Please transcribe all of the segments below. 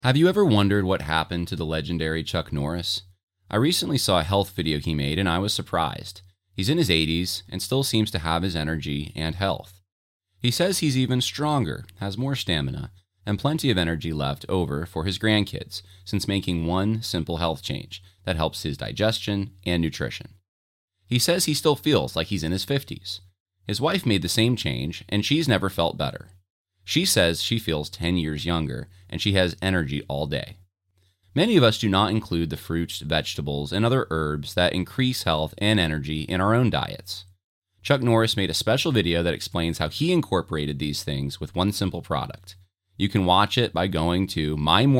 Have you ever wondered what happened to the legendary Chuck Norris? I recently saw a health video he made and I was surprised. He's in his 80s and still seems to have his energy and health. He says he's even stronger, has more stamina, and plenty of energy left over for his grandkids since making one simple health change that helps his digestion and nutrition. He says he still feels like he's in his 50s. His wife made the same change and she's never felt better. She says she feels 10 years younger and she has energy all day. Many of us do not include the fruits, vegetables, and other herbs that increase health and energy in our own diets. Chuck Norris made a special video that explains how he incorporated these things with one simple product. You can watch it by going to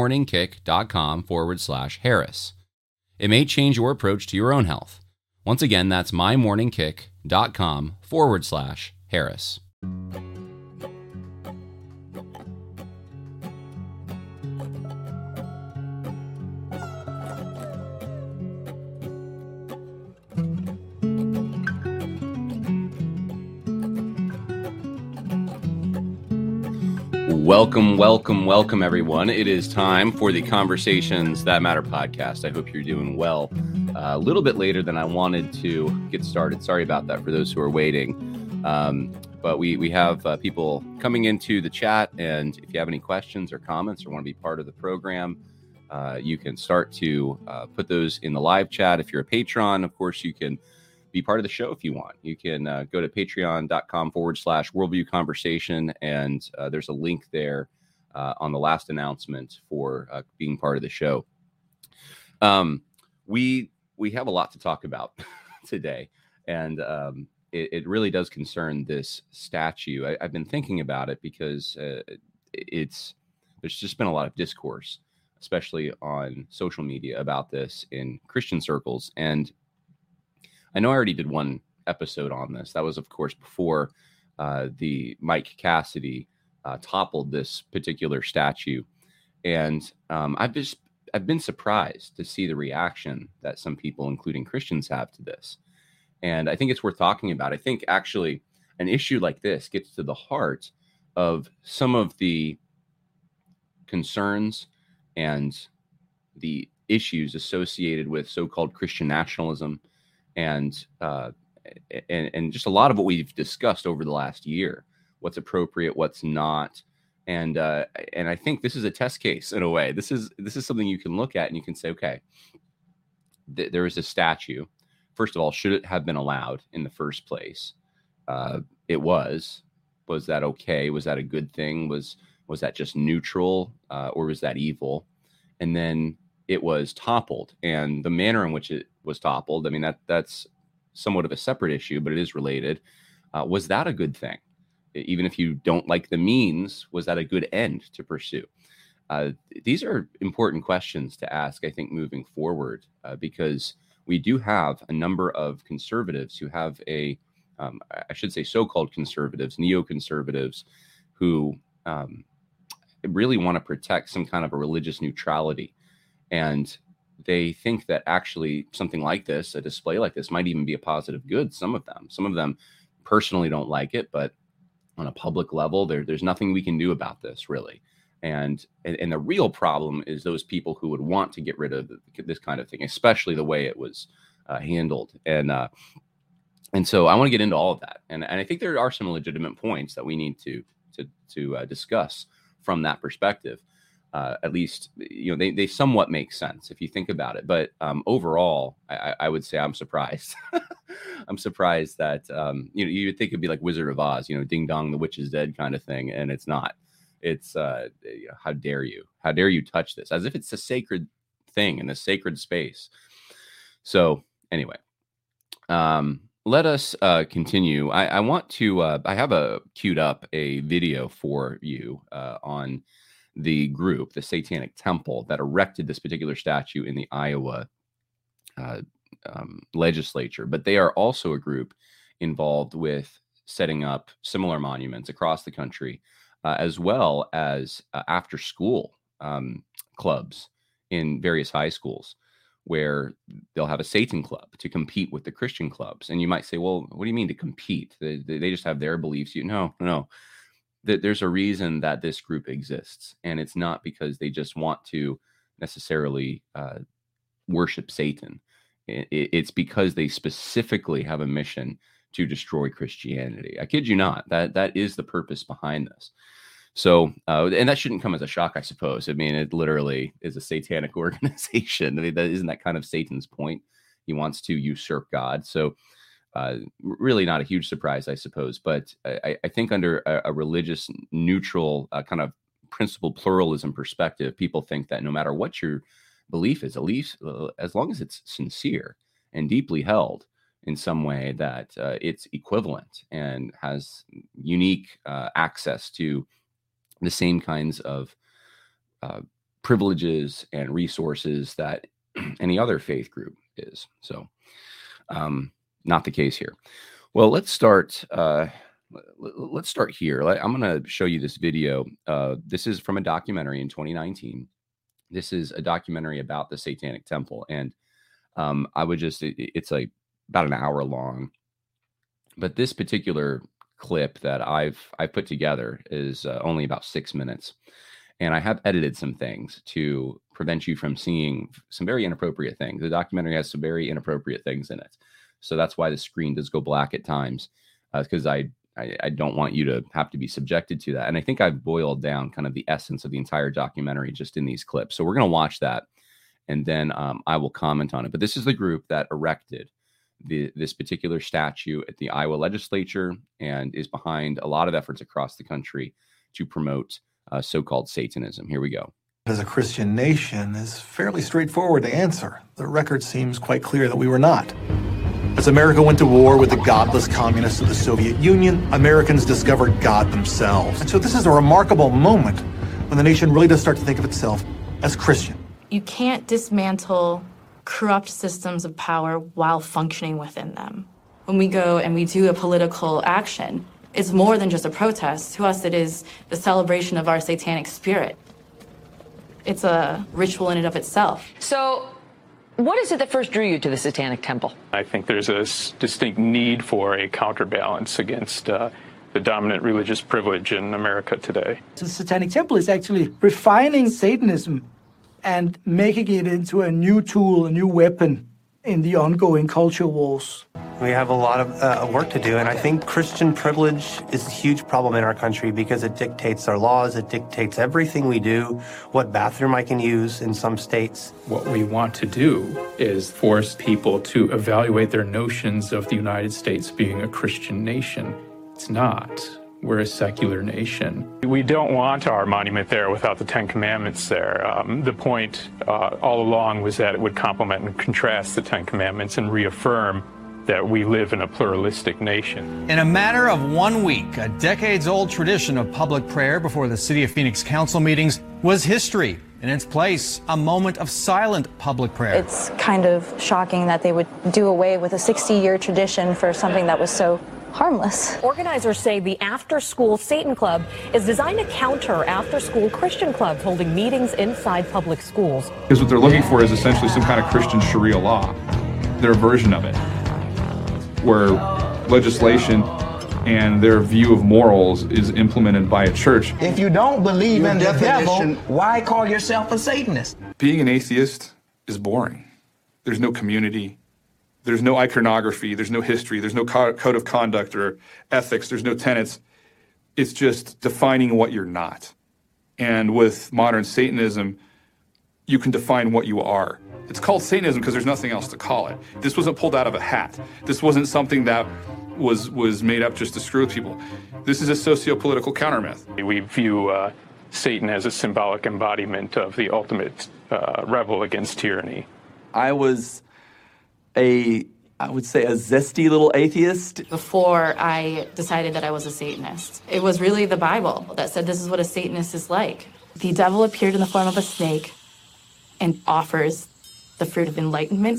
mymorningkick.com/Harris. It may change your approach to your own health. Once again, that's mymorningkick.com/Harris. Welcome, everyone. It is time for the Conversations That Matter podcast. I hope you're doing well. A little bit later than I wanted to get started. Sorry about that for those who are waiting. But we have people coming into the chat, and if you have any questions or comments or want to be part of the program, you can start to put those in the live chat. If you're a patron, of course, you can be part of the show if you want. You can go to patreon.com/worldview conversation, and there's a link there on the last announcement for being part of the show. We have a lot to talk about today, and it really does concern this statue. I've been thinking about it because there's just been a lot of discourse, especially on social media, about this in Christian circles. And I know I already did one episode on this. That was, of course, before the Mike Cassidy toppled this particular statue. And I've been surprised to see the reaction that some people, including Christians, have to this. And I think it's worth talking about. I think actually an issue like this gets to the heart of some of the concerns and the issues associated with so-called Christian nationalism, and just a lot of what we've discussed over the last year, what's appropriate, what's not. And I think this is a test case in a way. This is something you can look at and you can say, okay, there is a statue. First of all, should it have been allowed in the first place? It was. Was that okay? Was that a good thing? Was that just neutral, or was that evil? And then it was toppled, and the manner in which it was toppled, I mean, that's somewhat of a separate issue, but it is related. Was that a good thing? Even if you don't like the means, was that a good end to pursue? These are important questions to ask, I think, moving forward, because we do have a number of conservatives who have I should say so-called conservatives, neoconservatives, who really want to protect some kind of a religious neutrality. And they think that actually something like this, a display like this, might even be a positive good. Some of them personally don't like it, but on a public level, there's nothing we can do about this, really. And the real problem is those people who would want to get rid of this kind of thing, especially the way it was handled. And so I want to get into all of that. And I think there are some legitimate points that we need to discuss from that perspective. At least, they somewhat make sense if you think about it. But overall, I would say I'm surprised. I'm surprised that, you would think it'd be like Wizard of Oz, ding dong, the witch is dead kind of thing. And it's not. It's how dare you? How dare you touch this? As if it's a sacred thing in a sacred space. So anyway, let us continue. I want to, I have queued up a video for you on the group, the Satanic Temple, that erected this particular statue in the Iowa legislature. But they are also a group involved with setting up similar monuments across the country, as well as after school clubs in various high schools, where they'll have a Satan club to compete with the Christian clubs. And you might say, well, what do you mean to compete? They just have their beliefs. No. there's a reason that this group exists, and it's not because they just want to necessarily worship Satan. It's because they specifically have a mission to destroy Christianity. I kid you not. That is the purpose behind this. So, and that shouldn't come as a shock, I suppose. I mean, it literally is a satanic organization. I mean, isn't that kind of Satan's point? He wants to usurp God. So, really not a huge surprise, I suppose. But I think under a religious, neutral kind of principle pluralism perspective, people think that no matter what your belief is, at least as long as it's sincere and deeply held in some way, that it's equivalent and has unique access to the same kinds of privileges and resources that any other faith group is. So, not the case here. Well, let's start. Let's start here. I'm going to show you this video. This is from a documentary in 2019. This is a documentary about the Satanic Temple, and I would just. It's like about an hour long, but this particular clip that I've put together is only about 6 minutes, and I have edited some things to prevent you from seeing some very inappropriate things. The documentary has some very inappropriate things in it, so that's why the screen does go black at times, because I don't want you to have to be subjected to that. And I think I've boiled down kind of the essence of the entire documentary just in these clips. So we're going to watch that, and then I will comment on it. But this is the group that erected this particular statue at the Iowa legislature and is behind a lot of efforts across the country to promote so-called Satanism. Here we go. As a Christian nation is fairly straightforward to answer. The record seems quite clear that we were not. As America went to war with the godless communists of the Soviet Union, Americans discovered God themselves. And so this is a remarkable moment when the nation really does start to think of itself as Christian. You can't dismantle corrupt systems of power while functioning within them. When we go and we do a political action, it's more than just a protest. To us, it is the celebration of our satanic spirit. It's a ritual in and of itself. So, what is it that first drew you to the Satanic Temple? I think there's a distinct need for a counterbalance against the dominant religious privilege in America today. The Satanic Temple is actually refining Satanism and making it into a new tool, a new weapon in the ongoing culture wars. We have a lot of work to do, and I think Christian privilege is a huge problem in our country because it dictates our laws, it dictates everything we do, what bathroom I can use in some states. What we want to do is force people to evaluate their notions of the United States being a Christian nation. It's not. We're a secular nation. We don't want our monument there without the Ten Commandments there. The point all along was that it would complement and contrast the Ten Commandments and reaffirm that we live in a pluralistic nation. In a matter of 1 week, a decades-old tradition of public prayer before the City of Phoenix council meetings was history. In its place, a moment of silent public prayer. It's kind of shocking that they would do away with a 60-year tradition for something that was so harmless. Organizers say the after-school Satan Club is designed to counter after-school Christian clubs holding meetings inside public schools. Because what they're looking for is essentially some kind of Christian Sharia law, their version of it, where legislation and their view of morals is implemented by a church. If you don't believe in the devil, why call yourself a Satanist? Being an atheist is boring. There's no community. There's no iconography, there's no history, there's no code of conduct or ethics, there's no tenets. It's just defining what you're not. And with modern Satanism, you can define what you are. It's called Satanism because there's nothing else to call it. This wasn't pulled out of a hat. This wasn't something that was made up just to screw with people. This is a socio-political countermyth. We view Satan as a symbolic embodiment of the ultimate rebel against tyranny. I was I would say a zesty little atheist. Before I decided that I was a Satanist, it was really the Bible that said this is what a Satanist is like. The devil appeared in the form of a snake and offers the fruit of enlightenment.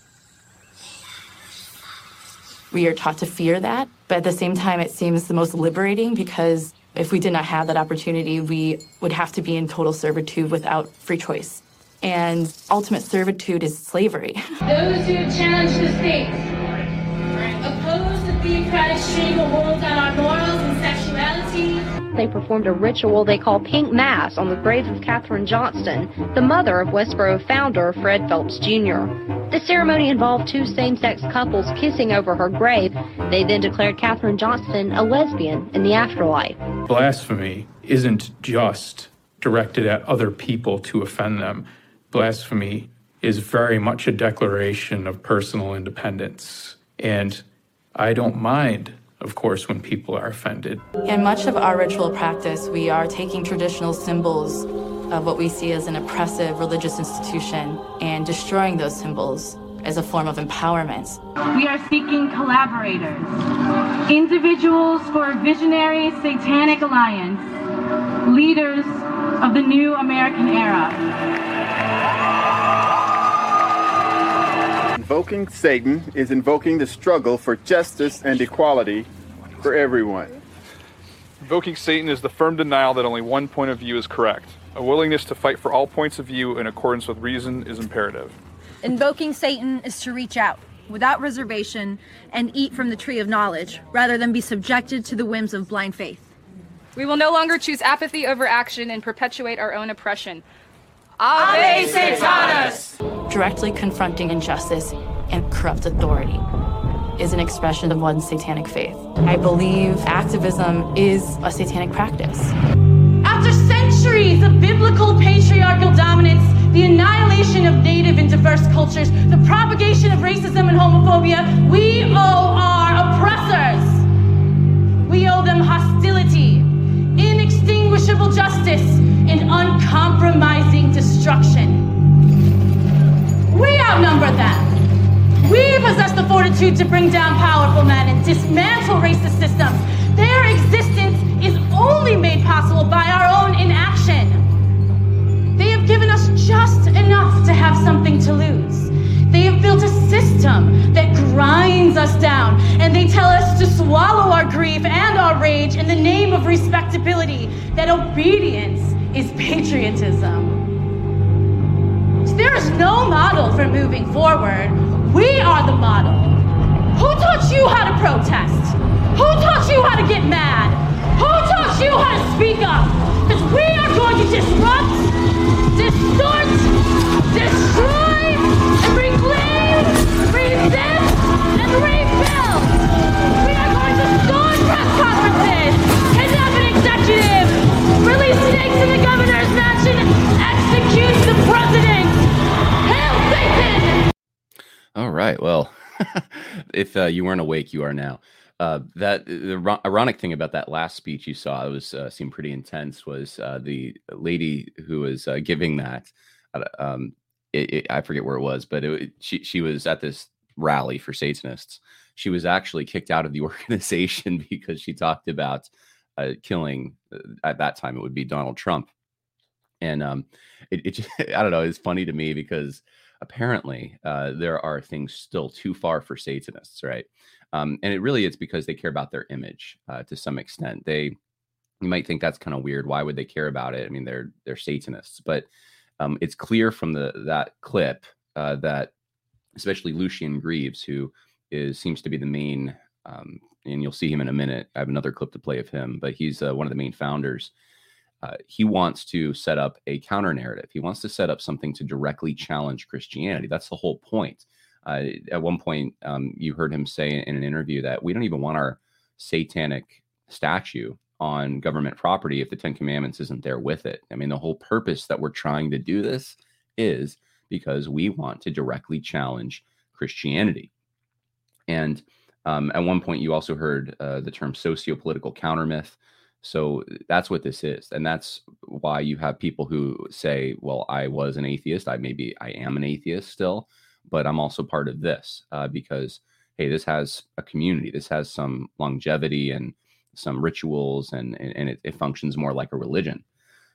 We are taught to fear that, but at the same time, it seems the most liberating because if we did not have that opportunity, we would have to be in total servitude without free choice. And ultimate servitude is slavery. Those who challenge the state, oppose the theocratic stream of world on our morals and sexuality, they performed a ritual they call Pink Mass on the grave of Katherine Johnston, the mother of Westboro founder Fred Phelps Jr. The ceremony involved two same-sex couples kissing over her grave. They then declared Katherine Johnston a lesbian in the afterlife. Blasphemy isn't just directed at other people to offend them. Blasphemy is very much a declaration of personal independence. And I don't mind, of course, when people are offended. In much of our ritual practice, we are taking traditional symbols of what we see as an oppressive religious institution and destroying those symbols as a form of empowerment. We are seeking collaborators, individuals for a visionary satanic alliance, leaders of the new American era. Invoking Satan is invoking the struggle for justice and equality for everyone. Invoking Satan is the firm denial that only one point of view is correct. A willingness to fight for all points of view in accordance with reason is imperative. Invoking Satan is to reach out, without reservation, and eat from the tree of knowledge, rather than be subjected to the whims of blind faith. We will no longer choose apathy over action and perpetuate our own oppression. Ave Satanas! Directly confronting injustice and corrupt authority is an expression of one's satanic faith. I believe activism is a satanic practice. After centuries of biblical patriarchal dominance, the annihilation of native and diverse cultures, the propagation of racism and homophobia, we owe our oppressors. We owe them hostility, inextinguishable justice, and uncompromising destruction. We outnumber them. We possess the fortitude to bring down powerful men and dismantle racist systems. Their existence is only made possible by our own inaction. They have given us just enough to have something to lose. They have built a system that grinds us down, and they tell us to swallow our grief and our rage in the name of respectability, that obedience is patriotism. So there is no model for moving forward. We are the model. Who taught you how to protest? Who taught you how to get mad? Who taught you how to speak up? Because we are going to disrupt, distort, destroy, and reclaim, resist, and rebuild. We are going to storm press conferences, kidnap an executive, release snakes in the governor's mansion, execute the president. Hail Satan! All right. Well, if you weren't awake, you are now. The ironic thing about that last speech you saw, it was seemed pretty intense, was the lady who was giving that. I forget where it was, but she was at this rally for Satanists. She was actually kicked out of the organization because she talked about killing. At that time, it would be Donald Trump, and it just, I don't know. It's funny to me because apparently there are things still too far for Satanists, right? And it's because they care about their image to some extent. You might think that's kind of weird. Why would they care about it? I mean, they're Satanists, but it's clear from that clip that especially Lucien Greaves, who seems to be the main, and you'll see him in a minute. I have another clip to play of him, but he's one of the main founders. He wants to set up a counter narrative. He wants to set up something to directly challenge Christianity. That's the whole point. At one point, you heard him say in an interview that we don't even want our satanic statue on government property if the Ten Commandments isn't there with it. I mean, the whole purpose that we're trying to do this is because we want to directly challenge Christianity. And at one point, you also heard the term socio-political countermyth. So that's what this is. And that's why you have people who say, well, I was an atheist. I am an atheist still, but I'm also part of this because, hey, this has a community. This has some longevity and some rituals, and it functions more like a religion.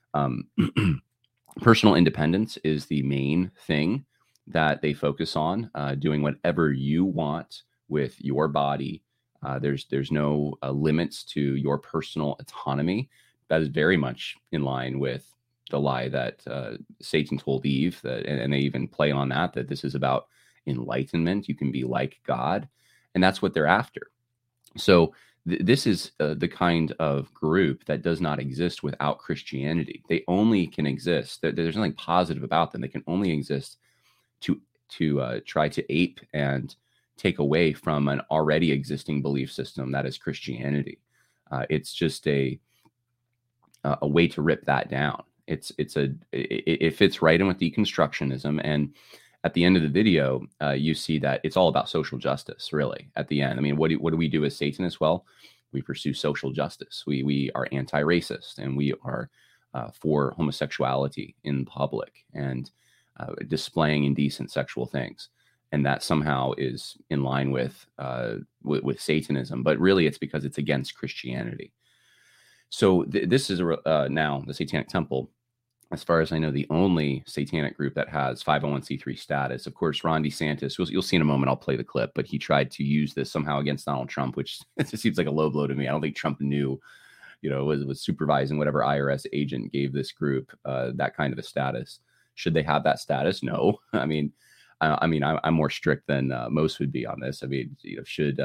Personal independence is the main thing that they focus on, doing whatever you want with your body. There's no limits to your personal autonomy. That is very much in line with the lie that Satan told Eve, and they even play on that this is about enlightenment. You can be like God, and that's what they're after. So this is the kind of group that does not exist without Christianity. They only can exist. There's nothing positive about them. They can only exist to try to ape and take away from an already existing belief system that is Christianity. It's just a way to rip that down. It fits right in with deconstructionism. And at the end of the video, you see that it's all about social justice, really, at the end. I mean, what do we do as Satanists? Well, we pursue social justice. We are anti-racist, and we are for homosexuality in public and displaying indecent sexual things. And that somehow is in line with Satanism. But really, it's because it's against Christianity. So this is now the Satanic Temple, as far as I know, the only satanic group that has 501c3 status. Of course, Ron DeSantis, you'll see in a moment, I'll play the clip, but he tried to use this somehow against Donald Trump, which it just seems like a low blow to me. I don't think Trump knew, was supervising whatever IRS agent gave this group that kind of a status. Should they have that status? No. I'm more strict than most would be on this. I mean, should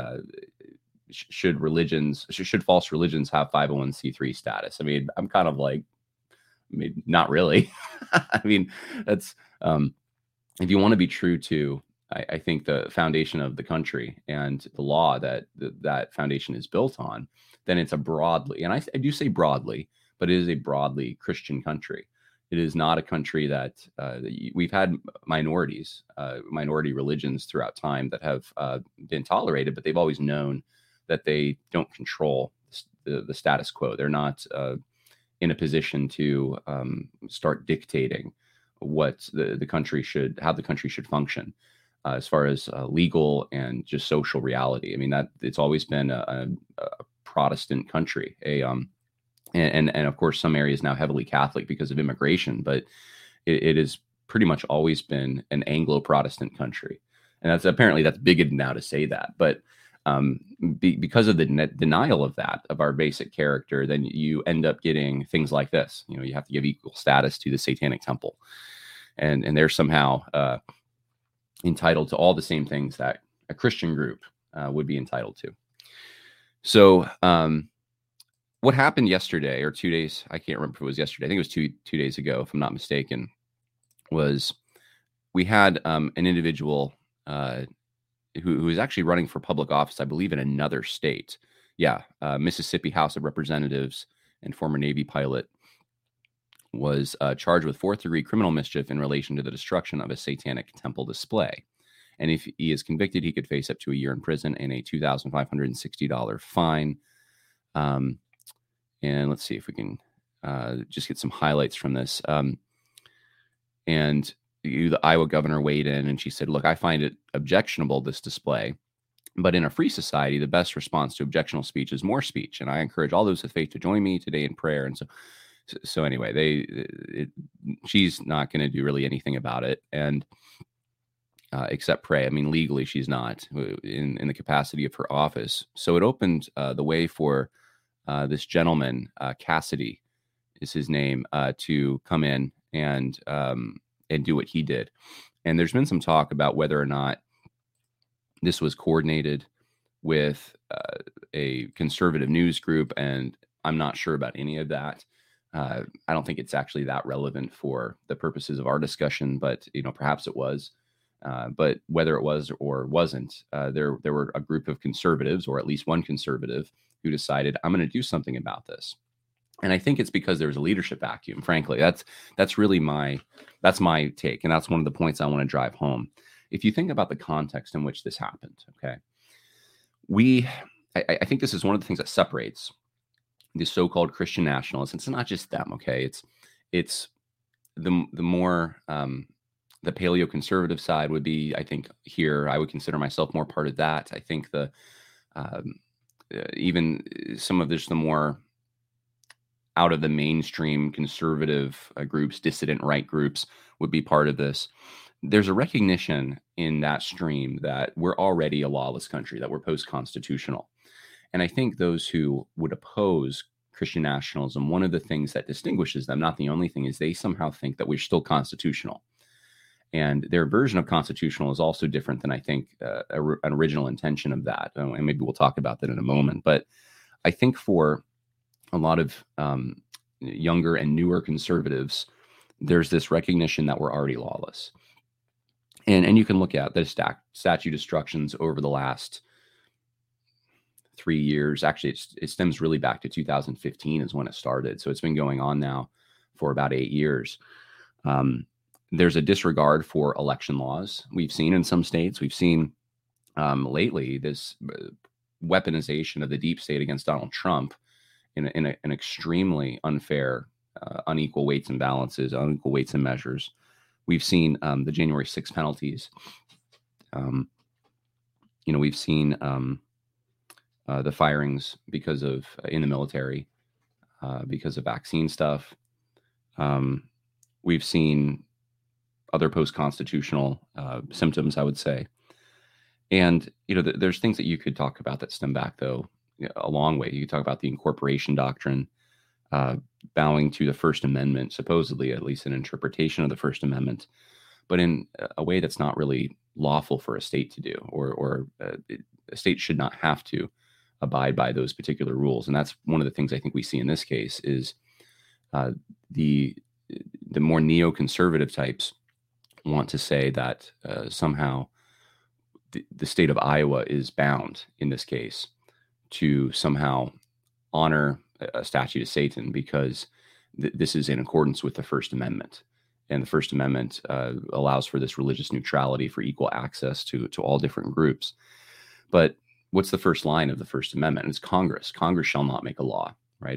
false religions have 501c3 status? I mean, I'm kind of like, not really. I mean, that's if you want to be true to, I think, the foundation of the country and the law that that foundation is built on, then it's a broadly, and I do say broadly, but it is a broadly Christian country. It is not a country that we've had minority religions throughout time that have been tolerated, but they've always known that they don't control the status quo. They're not in a position to start dictating what the country should, how the country should function as far as legal and just social reality. I mean, that it's always been a Protestant country, and of course some areas now heavily Catholic because of immigration, but it has pretty much always been an Anglo-Protestant country, and that's bigoted now to say that, but because of the denial of that, of our basic character, then you end up getting things like this. You have to give equal status to the Satanic Temple, and they're somehow entitled to all the same things that a Christian group would be entitled to. So what happened yesterday or 2 days, I can't remember if it was yesterday, I think it was two days ago, if I'm not mistaken, was we had an individual who is actually running for public office, I believe, in another state. Yeah, Mississippi House of Representatives and former Navy pilot was charged with fourth-degree criminal mischief in relation to the destruction of a Satanic Temple display. And if he is convicted, he could face up to a year in prison and a $2,560 fine. And let's see if we can just get some highlights from this. And the Iowa governor weighed in, and she said, look, I find it objectionable, this display, but in a free society, the best response to objectionable speech is more speech. And I encourage all those with faith to join me today in prayer. And so anyway, she's not going to do really anything about it, and except pray. I mean, legally, she's not in the capacity of her office. So it opened the way for this gentleman, Cassidy is his name, to come in and do what he did. And there's been some talk about whether or not this was coordinated with a conservative news group, and I'm not sure about any of that. I don't think it's actually that relevant for the purposes of our discussion, but perhaps it was. But whether it was or wasn't, there were a group of conservatives, or at least one conservative, who decided, I'm going to do something about this. And I think it's because there was a leadership vacuum. Frankly, that's really my take, and that's one of the points I want to drive home. If you think about the context in which this happened, okay, I think this is one of the things that separates the so-called Christian nationalists. It's not just them, okay. It's the more the paleoconservative side would be, I think, here. I would consider myself more part of that. I think even some of the more out of the mainstream conservative groups, dissident right groups, would be part of this. There's a recognition in that stream that we're already a lawless country, that we're post-constitutional. And I think those who would oppose Christian nationalism, one of the things that distinguishes them, not the only thing, is they somehow think that we're still constitutional. And their version of constitutional is also different than, I think, an original intention of that. And maybe we'll talk about that in a moment. But I think for a lot of younger and newer conservatives, there's this recognition that we're already lawless. And you can look at the statue destructions over the last 3 years. Actually, it stems really back to 2015 is when it started. So it's been going on now for about 8 years. There's a disregard for election laws. We've seen in some states, we've seen lately this weaponization of the deep state against Donald Trump in an extremely unfair, unequal weights and balances, unequal weights and measures. We've seen the January 6th penalties. We've seen the firings because of in the military, because of vaccine stuff. We've seen other post-constitutional symptoms, I would say. And, there's things that you could talk about that stem back, though, a long way. You could talk about the incorporation doctrine, bowing to the First Amendment, supposedly, at least an interpretation of the First Amendment, but in a way that's not really lawful for a state to do, or a state should not have to abide by those particular rules. And that's one of the things I think we see in this case is the more neoconservative types want to say that somehow the state of Iowa is bound in this case to somehow honor a statue to Satan because this is in accordance with the First Amendment. And the First Amendment allows for this religious neutrality for equal access to all different groups. But what's the first line of the First Amendment? It's Congress. Congress shall not make a law, right?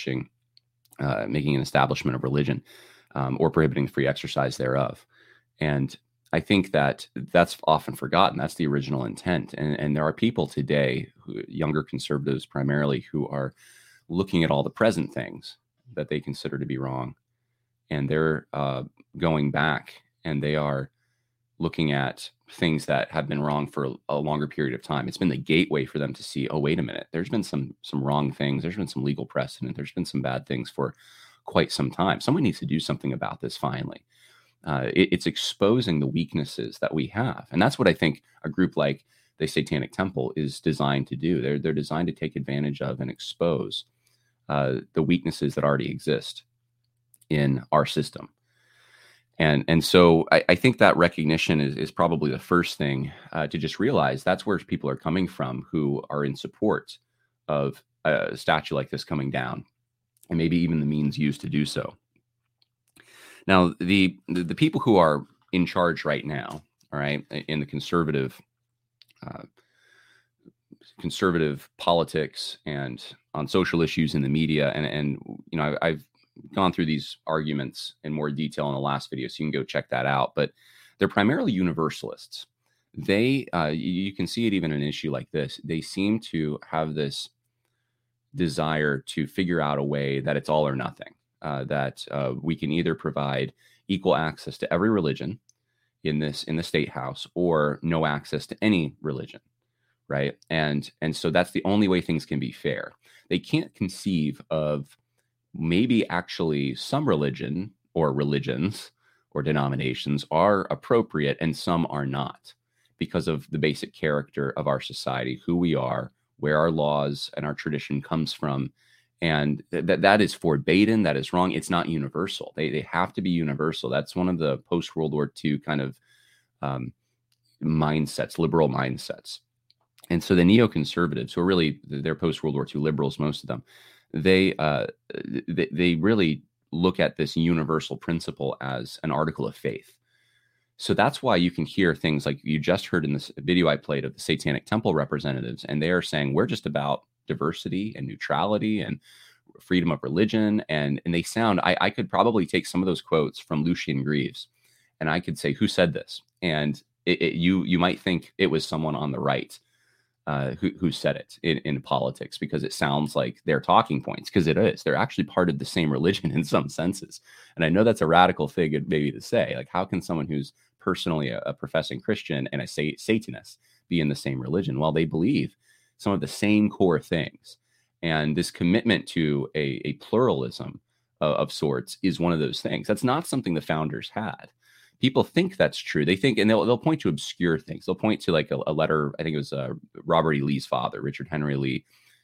Making an establishment of religion or prohibiting the free exercise thereof. And I think that that's often forgotten. That's the original intent. And there are people today, younger conservatives primarily, who are looking at all the present things that they consider to be wrong. And they're going back and they are looking at things that have been wrong for a longer period of time. It's been the gateway for them to see, oh, wait a minute, there's been some wrong things. There's been some legal precedent. There's been some bad things for quite some time. Someone needs to do something about this finally. It's exposing the weaknesses that we have. And that's what I think a group like the Satanic Temple is designed to do. They're designed to take advantage of and expose the weaknesses that already exist in our system. And so I think that recognition is probably the first thing to just realize that's where people are coming from who are in support of a statue like this coming down, and maybe even the means used to do so. Now, the people who are in charge right now, all right, in the conservative politics and on social issues in the media, and I've gone through these arguments in more detail in the last video, so you can go check that out. But they're primarily universalists. They, you can see it even in an issue like this. They seem to have this desire to figure out a way that it's all or nothing. That we can either provide equal access to every religion in the state house or no access to any religion, right? And so that's the only way things can be fair. They can't conceive of maybe actually some religion or religions or denominations are appropriate and some are not because of the basic character of our society, who we are, where our laws and our tradition comes from. And that is forbidden. That is wrong. It's not universal. They have to be universal. That's one of the post-World War II kind of mindsets, liberal mindsets. And so the neoconservatives, who are really, they're post-World War II liberals, most of them, they really look at this universal principle as an article of faith. So that's why you can hear things like you just heard in this video I played of the Satanic Temple representatives, and they are saying we're just about diversity and neutrality and freedom of religion. And they sound, I could probably take some of those quotes from Lucien Greaves and I could say, who said this? And you might think it was someone on the right who said it in politics, because it sounds like their talking points, because it is. They're actually part of the same religion in some senses. And I know that's a radical thing maybe to say, like, how can someone who's personally a professing Christian and a Satanist be in the same religion? Well, they believe some of the same core things. And this commitment to a pluralism of sorts is one of those things. That's not something the founders had. People think that's true. They think, and they'll point to obscure things. They'll point to like a letter, I think it was Robert E. Lee's father, Richard Henry Lee,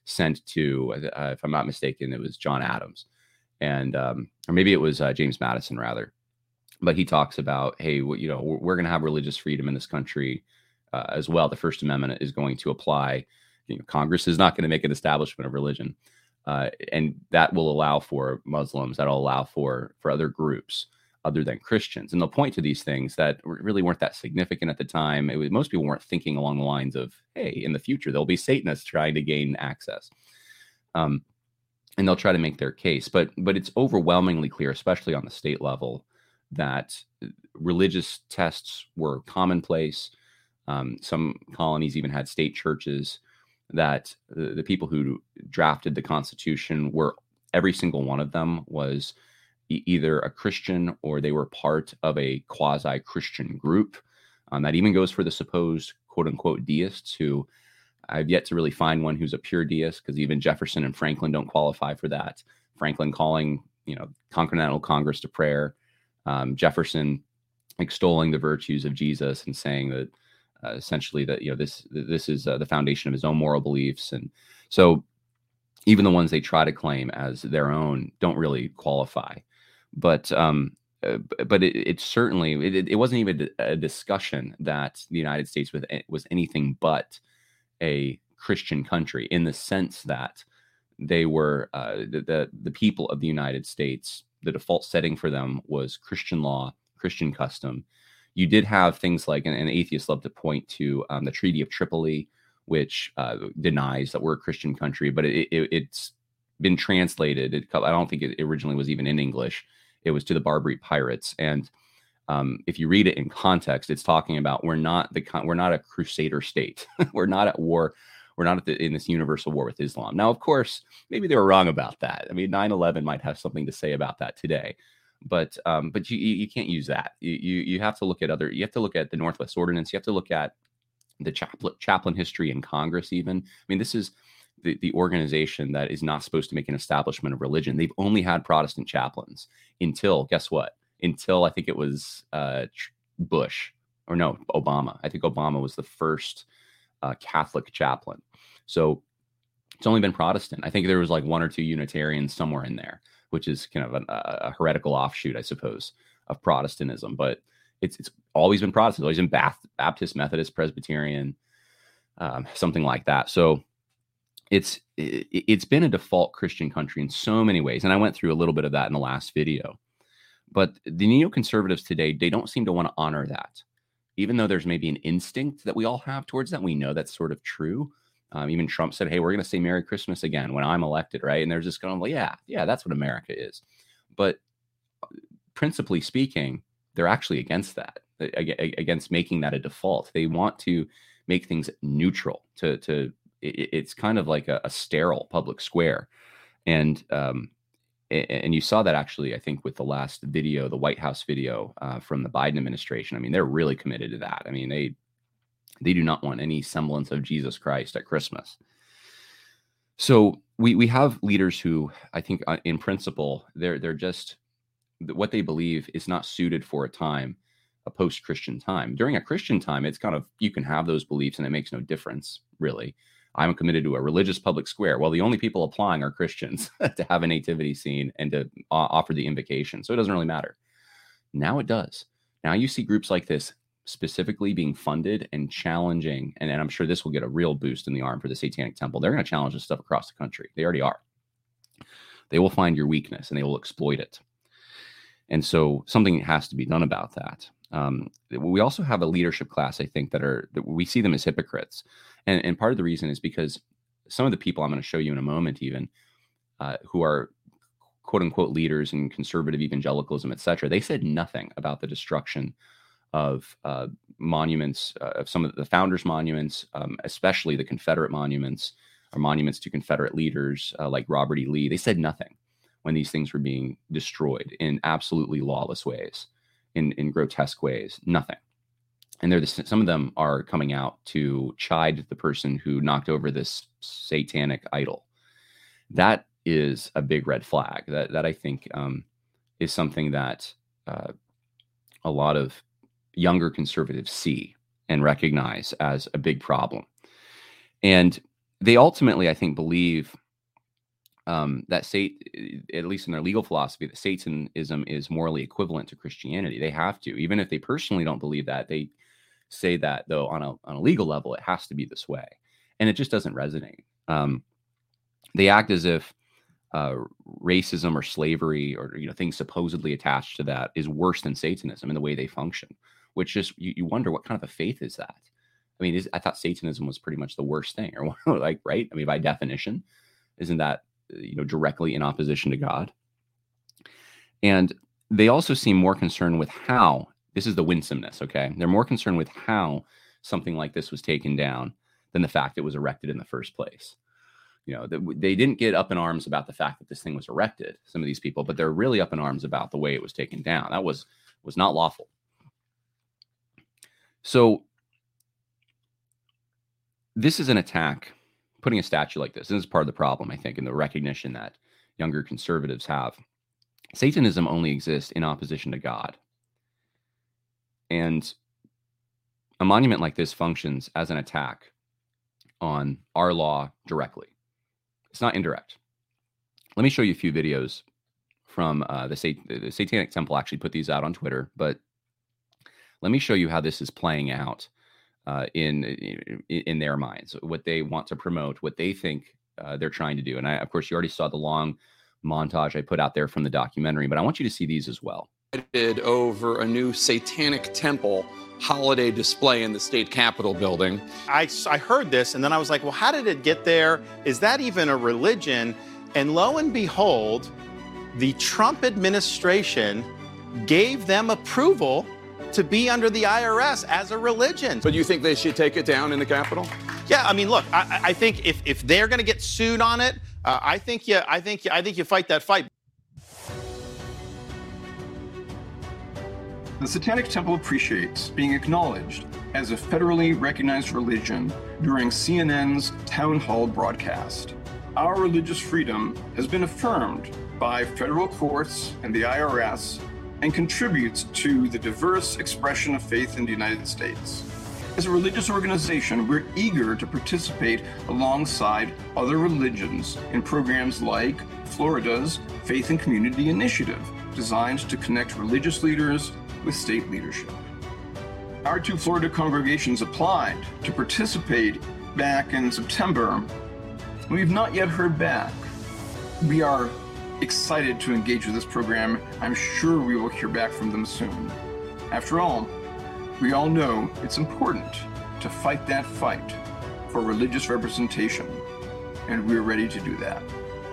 sent to, if I'm not mistaken, it was John Adams, and or maybe it was James Madison rather. But he talks about, hey, you know, we're going to have religious freedom in this country as well. The First Amendment is going to apply. You know, Congress is not going to make an establishment of religion, and that will allow for Muslims. That'll allow for other groups other than Christians. And they'll point to these things that really weren't that significant at the time. Most people weren't thinking along the lines of, hey, in the future, there'll be Satanists trying to gain access. And they'll try to make their case. But it's overwhelmingly clear, especially on the state level, that religious tests were commonplace. Some colonies even had state churches, that the people who drafted the Constitution were, every single one of them was either a Christian or they were part of a quasi-Christian group. That even goes for the supposed quote-unquote deists, who I've yet to really find one who's a pure deist, because even Jefferson and Franklin don't qualify for that. Franklin calling, you know, Continental Congress to prayer. Jefferson extolling the virtues of Jesus and saying that essentially that, you know, this is the foundation of his own moral beliefs. And so even the ones they try to claim as their own don't really qualify. But it certainly, it wasn't even a discussion that the United States was anything but a Christian country, in the sense that they were the people of the United States. The default setting for them was Christian law, Christian custom. You did have things like, and atheists love to point to the Treaty of Tripoli, which denies that we're a Christian country, but it's been translated. I don't think it originally was even in English. It was to the Barbary pirates, and if you read it in context, it's talking about we're not a crusader state. We're not at war. We're not in this universal war with Islam. Now, of course, maybe they were wrong about that. I mean, 9/11 might have something to say about that today, but you can't use that. You have to look at you have to look at the Northwest Ordinance. You have to look at the chaplain history in Congress. Even, I mean, this is the organization that is not supposed to make an establishment of religion. They've only had Protestant chaplains until, guess what? Until I think it was Bush, or no, Obama. I think Obama was the first Catholic chaplain. So it's only been Protestant. I think there was like one or two Unitarians somewhere in there, which is kind of a heretical offshoot, I suppose, of Protestantism. But it's always been Protestant. It's always been Baptist, Methodist, Presbyterian, something like that. So it's been a default Christian country in so many ways. And I went through a little bit of that in the last video. But the neoconservatives today, they don't seem to want to honor that. Even though there's maybe an instinct that we all have towards that, we know that's sort of true. Even Trump said, hey, we're going to say Merry Christmas again when I'm elected, right? And they're just going, well, yeah, that's what America is. But principally speaking, they're actually against that, against making that a default. They want to make things neutral. It's kind of like a sterile public square. And you saw that actually, I think, with the last video, the White House video from the Biden administration. I mean, they're really committed to that. I mean, they do not want any semblance of Jesus Christ at Christmas. So we have leaders who, I think, in principle, they're just, what they believe is not suited for a post-Christian time. During a Christian time, it's kind of, you can have those beliefs and it makes no difference, really. I'm committed to a religious public square. Well, the only people applying are Christians to have a nativity scene and to offer the invocation. So it doesn't really matter. Now it does. Now you see groups like this specifically being funded and challenging. And I'm sure this will get a real boost in the arm for the Satanic Temple. They're going to challenge this stuff across the country. They already are. They will find your weakness and they will exploit it. And so something has to be done about that. We also have a leadership class, I think, that we see them as hypocrites. And part of the reason is because some of the people I'm going to show you in a moment, even who are quote unquote leaders in conservative evangelicalism, etc., they said nothing about the destruction of monuments, of some of the founders' monuments, especially the Confederate monuments, or monuments to Confederate leaders like Robert E. Lee. They said nothing when these things were being destroyed in absolutely lawless ways, in grotesque ways. Nothing. And some of them are coming out to chide the person who knocked over this satanic idol. That is a big red flag. That I think is something that a lot of younger conservatives see and recognize as a big problem. And they ultimately, I think, believe that at least in their legal philosophy, that Satanism is morally equivalent to Christianity. They have to, even if they personally don't believe that. They say that, though, on a legal level, it has to be this way, and it just doesn't resonate. They act as if racism or slavery or things supposedly attached to that is worse than Satanism in the way they function, which just you wonder what kind of a faith is that. I mean, I thought Satanism was pretty much the worst thing, or like, right? I mean, by definition, isn't that directly in opposition to God? And they also seem more concerned with how, this is the winsomeness, okay? They're more concerned with how something like this was taken down than the fact it was erected in the first place. They didn't get up in arms about the fact that this thing was erected, some of these people, but they're really up in arms about the way it was taken down. That was not lawful. So this is an attack. Putting a statue like this is part of the problem, I think, in the recognition that younger conservatives have. Satanism only exists in opposition to God. And a monument like this functions as an attack on our law directly. It's not indirect. Let me show you a few videos from the Satanic Temple. Actually put these out on Twitter, but let me show you how this is playing out in their minds, what they want to promote, what they think they're trying to do. And of course, you already saw the long montage I put out there from the documentary, but I want you to see these as well. Over a new Satanic Temple holiday display in the state capitol building. I heard this and then I was like, well, how did it get there? Is that even a religion? And lo and behold, the Trump administration gave them approval to be under the IRS as a religion. But you think they should take it down in the Capitol? Yeah, I mean, look, I think if they're going to get sued on it, I think you fight that fight. The Satanic Temple appreciates being acknowledged as a federally recognized religion during CNN's town hall broadcast. Our religious freedom has been affirmed by federal courts and the IRS and contributes to the diverse expression of faith in the United States. As a religious organization, we're eager to participate alongside other religions in programs like Florida's Faith and Community Initiative, designed to connect religious leaders with state leadership. Our two Florida congregations applied to participate back in September. We've not yet heard back. We are excited to engage with this program. I'm sure we will hear back from them soon. After all, we all know it's important to fight that fight for religious representation, and we're ready to do that.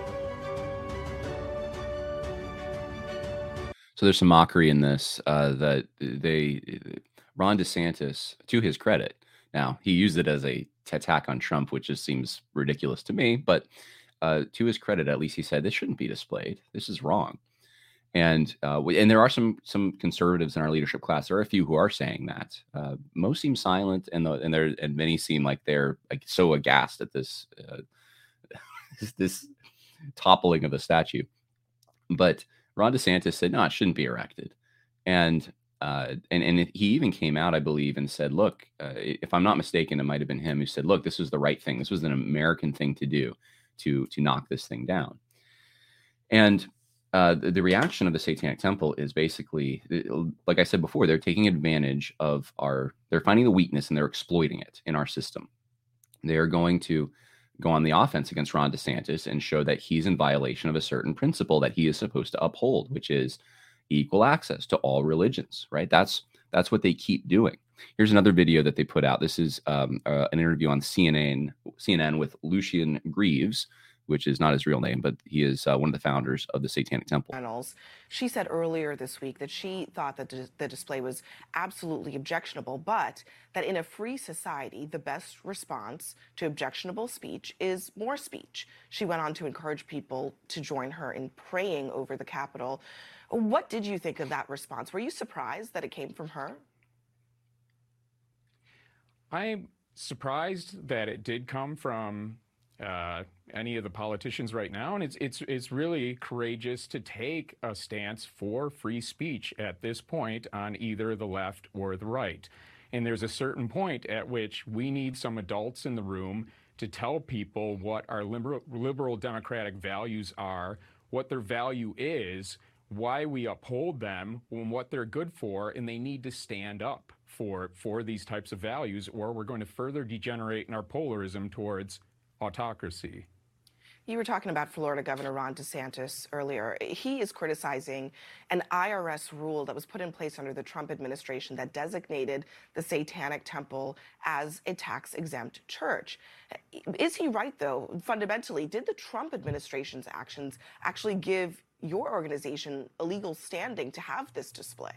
So there's some mockery in this that Ron DeSantis, to his credit, now he used it as a attack on Trump, which just seems ridiculous to me, but to his credit, at least he said this shouldn't be displayed. This is wrong. And there are some conservatives in our leadership class. There are a few who are saying that. Most seem silent, and many seem like they're so aghast at this this toppling of the statue. But Ron DeSantis said, no, it shouldn't be erected. And he even came out, I believe, and said, look, if I'm not mistaken, it might have been him who said, look, this was the right thing. This was an American thing to do to knock this thing down. And the reaction of the Satanic Temple is basically, like I said before, they're taking advantage of they're finding the weakness and they're exploiting it in our system. They're going to go on the offense against Ron DeSantis and show that he's in violation of a certain principle that he is supposed to uphold, which is equal access to all religions, right? That's what they keep doing. Here's another video that they put out. This is an interview on CNN with Lucian Greaves, which is not his real name, but he is one of the founders of the Satanic Temple. She said earlier this week that she thought that the display was absolutely objectionable, but that in a free society, the best response to objectionable speech is more speech. She went on to encourage people to join her in praying over the Capitol. What did you think of that response? Were you surprised that it came from her? I'm surprised that it did come from any of the politicians right now, and it's really courageous to take a stance for free speech at this point on either the left or the right. And there's a certain point at which we need some adults in the room to tell people what our liberal democratic values are, what their value is, why we uphold them, and what they're good for, and they need to stand up for these types of values, or we're going to further degenerate in our polarism towards autocracy. You were talking about Florida Governor Ron DeSantis earlier. He is criticizing an IRS rule that was put in place under the Trump administration that designated the Satanic Temple as a tax-exempt church. Is he right, though? Fundamentally, did the Trump administration's actions actually give your organization a legal standing to have this display?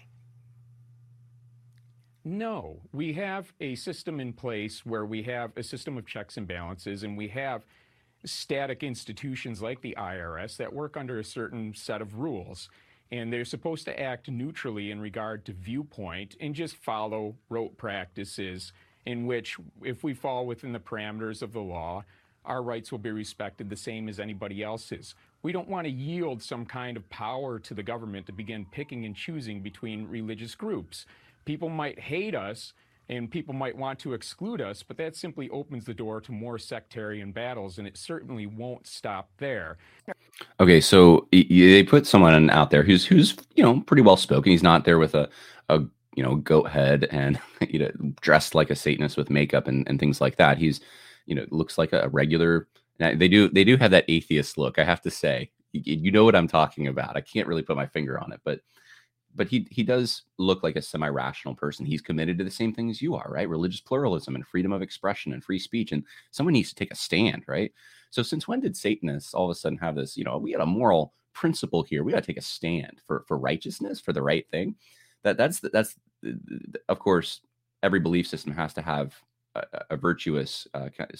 No, we have a system in place where we have a system of checks and balances, and we have static institutions like the IRS that work under a certain set of rules. And they're supposed to act neutrally in regard to viewpoint and just follow rote practices in which, if we fall within the parameters of the law, our rights will be respected the same as anybody else's. We don't want to yield some kind of power to the government to begin picking and choosing between religious groups. People might hate us and people might want to exclude us, but that simply opens the door to more sectarian battles, and it certainly won't stop there. Okay, so they put someone out there who's pretty well spoken. He's not there with a goat head and dressed like a Satanist with makeup and things like that. He's looks like a regular. They do have that atheist look, I have to say. You know what I'm talking about. I can't really put my finger on it, but he does look like a semi-rational person. He's committed to the same things you are, right? Religious pluralism and freedom of expression and free speech. And someone needs to take a stand, right? So since when did Satanists all of a sudden have this, we had a moral principle here. We got to take a stand for righteousness, for the right thing. That's of course, every belief system has to have a virtuous,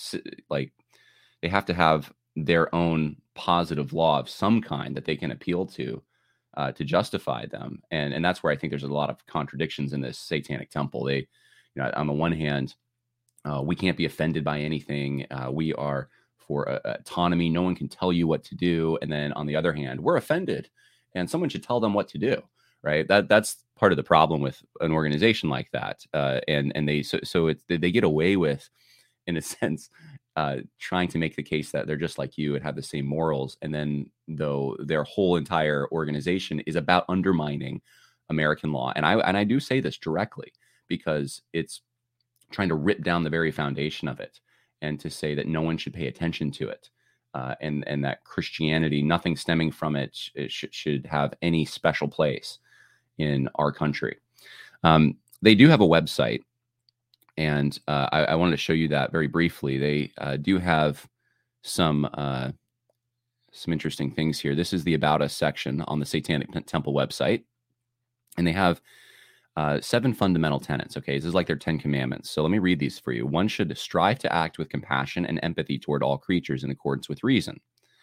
they have to have their own positive law of some kind that they can appeal to justify them. And that's where I think there's a lot of contradictions in this Satanic Temple. They, on the one hand, we can't be offended by anything. We are for autonomy. No one can tell you what to do. And then on the other hand, we're offended and someone should tell them what to do. Right. That's part of the problem with an organization like that. And they get away with, in a sense, trying to make the case that they're just like you and have the same morals. And then though their whole entire organization is about undermining American law. And I do say this directly because it's trying to rip down the very foundation of it and to say that no one should pay attention to it. And that Christianity, nothing stemming from it, should have any special place in our country. They do have a website. And I wanted to show you that very briefly. They do have some interesting things here. This is the About Us section on the Satanic Temple website. And they have 7 fundamental tenets. Okay, this is like their 10 commandments. So let me read these for you. One should strive to act with compassion and empathy toward all creatures in accordance with reason.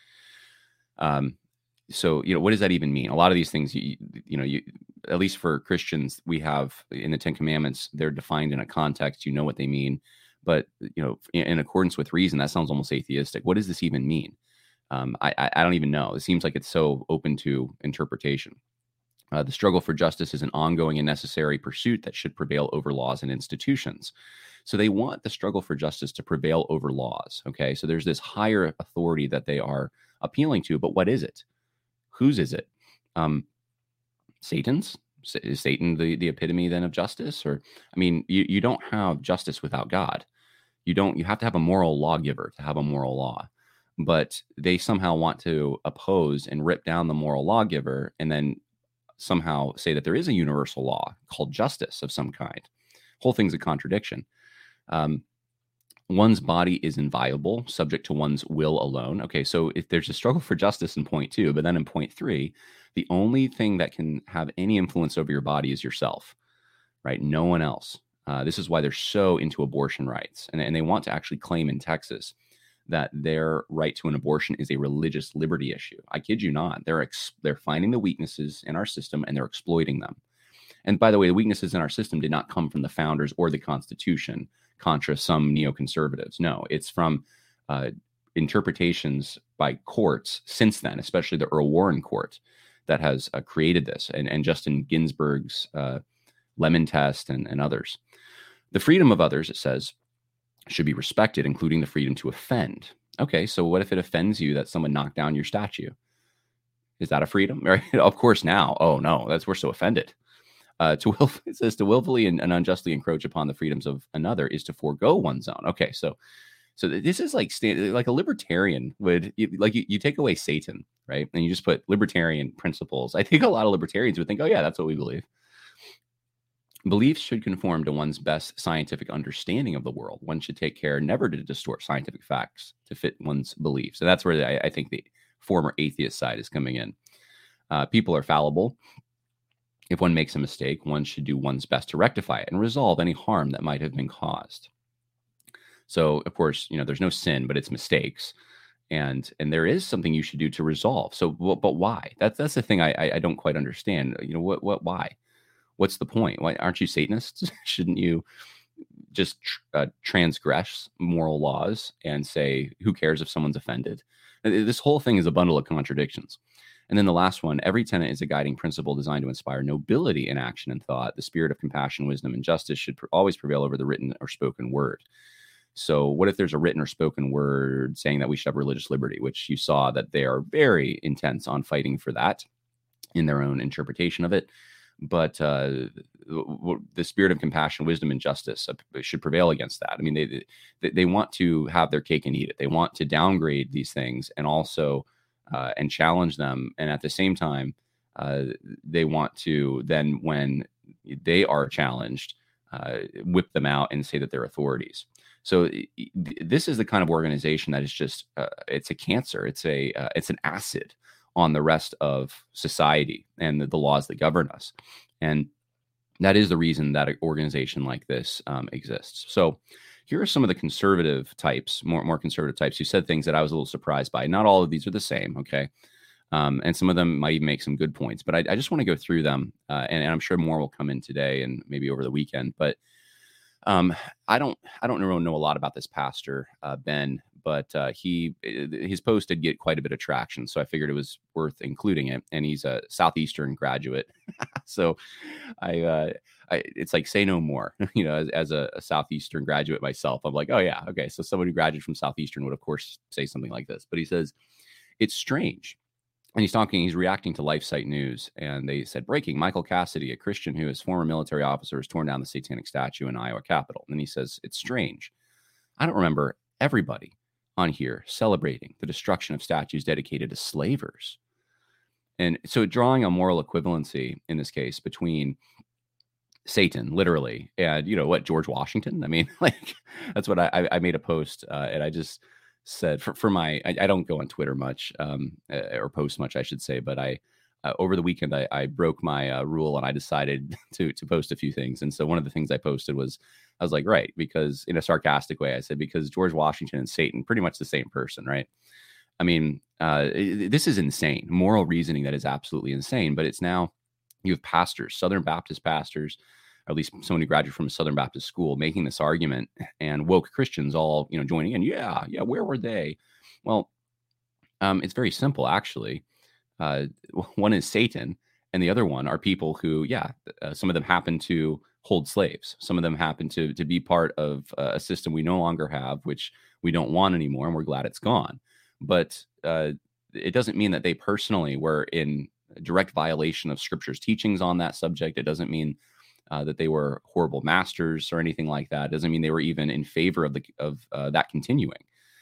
So, what does that even mean? A lot of these things, at least for Christians, we have in the 10 commandments, they're defined in a context, what they mean. But, in accordance with reason, that sounds almost atheistic. What does this even mean? I don't even know. It seems like it's so open to interpretation. The struggle for justice is an ongoing and necessary pursuit that should prevail over laws and institutions. So they want the struggle for justice to prevail over laws. Okay, so there's this higher authority that they are appealing to. But what is it? Whose is it? Satan's? Is Satan the epitome then of justice? Or, you don't have justice without God. You have to have a moral lawgiver to have a moral law. But they somehow want to oppose and rip down the moral lawgiver and then somehow say that there is a universal law called justice of some kind. Whole thing's a contradiction. One's body is inviolable, subject to one's will alone. Okay, so if there's a struggle for justice in point 2, but then in point 3, the only thing that can have any influence over your body is yourself, right? No one else. This is why they're so into abortion rights. And they want to actually claim in Texas that their right to an abortion is a religious liberty issue. I kid you not. They're finding the weaknesses in our system and they're exploiting them. And by the way, the weaknesses in our system did not come from the founders or the Constitution, contra some neoconservatives. No, it's from interpretations by courts since then, especially the Earl Warren Court that has created this, and Justin Ginsburg's Lemon Test and others. The freedom of others, it says, should be respected, including the freedom to offend. Okay, so what if it offends you that someone knocked down your statue? Is that a freedom? Right? Of course now. Oh no, we're so offended. It says to willfully and unjustly encroach upon the freedoms of another is to forego one's own. Okay, so this is like a libertarian would, you take away Satan, right? And you just put libertarian principles. I think a lot of libertarians would think, oh yeah, that's what we believe. Beliefs should conform to one's best scientific understanding of the world. One should take care never to distort scientific facts to fit one's beliefs. And that's where I think the former atheist side is coming in. People are fallible. If one makes a mistake, one should do one's best to rectify it and resolve any harm that might have been caused. So, of course, there's no sin, but it's mistakes. And there is something you should do to resolve. So, but why? That's the thing I don't quite understand. Why? What's the point? Why aren't you Satanists? Shouldn't you just transgress moral laws and say, who cares if someone's offended? This whole thing is a bundle of contradictions. And then the last one, every tenet is a guiding principle designed to inspire nobility in action and thought. The spirit of compassion, wisdom, and justice should always prevail over the written or spoken word. So what if there's a written or spoken word saying that we should have religious liberty, which you saw that they are very intense on fighting for that in their own interpretation of it. But the spirit of compassion, wisdom, and justice should prevail against that. I mean, they want to have their cake and eat it. They want to downgrade these things and also and challenge them. And at the same time, they want to then, when they are challenged, whip them out and say that they're authorities. So this is the kind of organization that is just it's a cancer. It's an acid on the rest of society and the laws that govern us. And that is the reason that an organization like this exists. So here are some of the conservative types, more conservative types, who said things that I was a little surprised by. Not all of these are the same, okay? And some of them might even make some good points, but I just want to go through them, and I'm sure more will come in today and maybe over the weekend. But I don't really know a lot about this pastor, Ben, but his post did get quite a bit of traction, so I figured it was worth including it. And he's a Southeastern graduate, so it's like say no more. As a Southeastern graduate myself, I'm like, oh yeah, okay. So someone who graduated from Southeastern would of course say something like this. But he says it's strange. And he's reacting to LifeSite News, and they said, breaking, Michael Cassidy, a Christian who is former military officer, has torn down the satanic statue in Iowa Capitol. And he says, it's strange. I don't remember everybody on here celebrating the destruction of statues dedicated to slavers. And so drawing a moral equivalency in this case between Satan, literally, and George Washington. I mean, like, that's what I made a post, and I just said for my, I don't go on Twitter much, or post much, I should say, but over the weekend, I broke my rule, and I decided to post a few things. And so one of the things I posted was, I was like, right, because in a sarcastic way, I said, because George Washington and Satan, pretty much the same person, right? I mean, this is insane, moral reasoning that is absolutely insane. But it's now, you have pastors, Southern Baptist pastors, or at least someone who graduated from a Southern Baptist school, making this argument, and woke Christians all, joining in. Yeah, where were they? Well, it's very simple, actually. One is Satan, and the other one are people who, some of them happen to hold slaves. Some of them happen to be part of a system we no longer have, which we don't want anymore, and we're glad it's gone. But it doesn't mean that they personally were in direct violation of Scripture's teachings on that subject. It doesn't mean that they were horrible masters or anything like that. It doesn't mean they were even in favor of that continuing.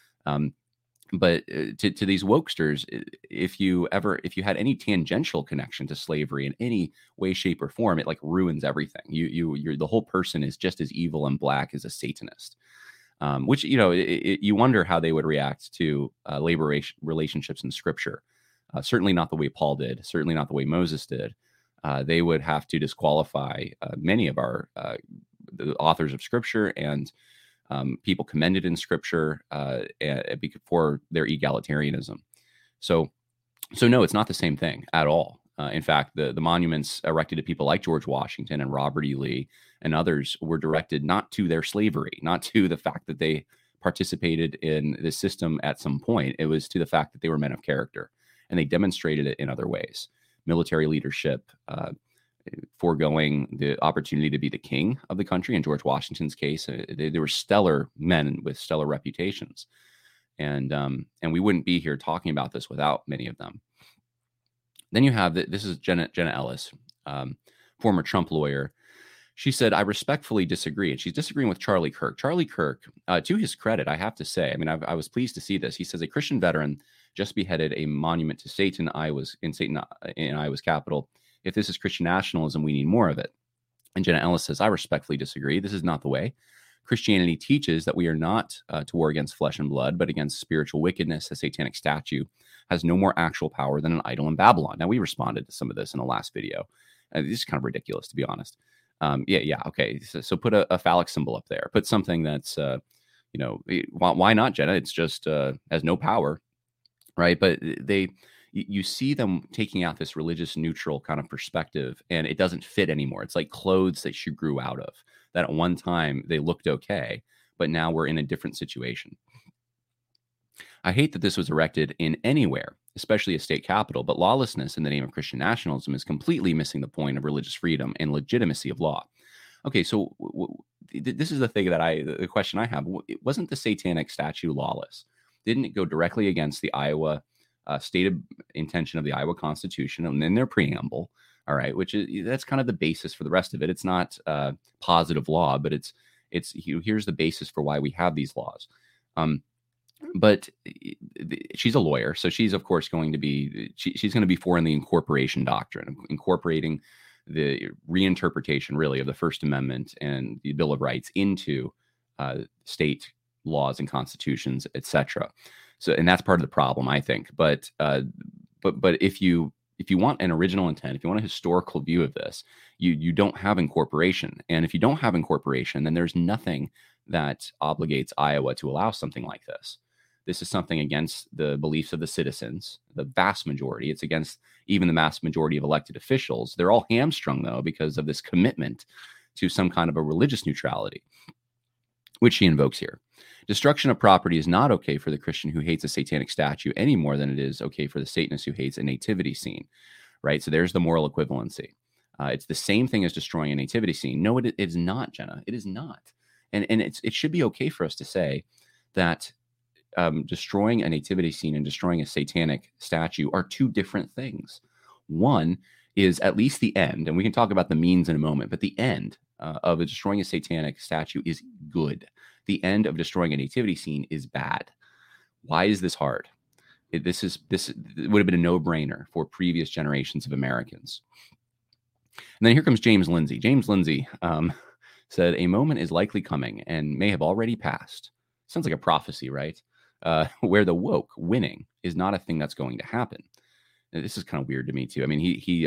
But to these wokesters, if you had any tangential connection to slavery in any way, shape, or form, it like ruins everything. You're the whole person is just as evil and black as a Satanist. Which you wonder how they would react to labor relationships in Scripture. Certainly not the way Paul did. Certainly not the way Moses did. They would have to disqualify many of the authors of Scripture and people commended in Scripture for their egalitarianism. So no, it's not the same thing at all. In fact, the monuments erected to people like George Washington and Robert E. Lee and others were directed not to their slavery, not to the fact that they participated in the system at some point. It was to the fact that they were men of character, and they demonstrated it in other ways. Military leadership, foregoing the opportunity to be the king of the country. In George Washington's case, they were stellar men with stellar reputations. And we wouldn't be here talking about this without many of them. Then you have, this is Jenna Ellis, former Trump lawyer. She said, I respectfully disagree. And she's disagreeing with Charlie Kirk. Charlie Kirk, to his credit, I have to say, I mean, I was pleased to see this. He says a Christian veteran just beheaded a monument to Satan in Iowa's capital. If this is Christian nationalism, we need more of it. And Jenna Ellis says, I respectfully disagree. This is not the way. Christianity teaches that we are not to war against flesh and blood, but against spiritual wickedness. A satanic statue has no more actual power than an idol in Babylon. Now, we responded to some of this in the last video. This is kind of ridiculous, to be honest. Okay. So put a phallic symbol up there. Put something that's, why not, Jenna? It's just has no power, right? But you see them taking out this religious neutral kind of perspective, and it doesn't fit anymore. It's like clothes that you grew out of, that at one time they looked okay, but now we're in a different situation. I hate that this was erected in anywhere, especially a state capital, but lawlessness in the name of Christian nationalism is completely missing the point of religious freedom and legitimacy of law. Okay, so this is the question I have. Wasn't the satanic statue lawless? Didn't it go directly against the Iowa stated intention of the Iowa Constitution and in their preamble? All right, that's kind of the basis for the rest of it. It's not positive law, but it's here's the basis for why we have these laws. But she's a lawyer, so she's of course going to be she's going to be for in the incorporation doctrine, incorporating the reinterpretation really of the First Amendment and the Bill of Rights into state laws and constitutions, etc. So, and that's part of the problem, I think. But if you want an original intent, if you want a historical view of this, you don't have incorporation, and if you don't have incorporation, then there's nothing that obligates Iowa to allow something like this. This is something against the beliefs of the citizens, the vast majority. It's against even the vast majority of elected officials. They're all hamstrung, though, because of this commitment to some kind of a religious neutrality, which she invokes here. Destruction of property is not okay for the Christian who hates a satanic statue any more than it is okay for the Satanist who hates a nativity scene, right? So there's the moral equivalency. It's the same thing as destroying a nativity scene. No, it is not, Jenna. It is not. And it should be okay for us to say that destroying a nativity scene and destroying a satanic statue are two different things. One is at least the end, and we can talk about the means in a moment, but the end of destroying a satanic statue is good. The end of destroying a nativity scene is bad. Why is this hard? This would have been a no-brainer for previous generations of Americans. And then here comes James Lindsay. James Lindsay said, a moment is likely coming and may have already passed. Sounds like a prophecy, right? Where the woke winning is not a thing that's going to happen. And this is kind of weird to me too. I mean,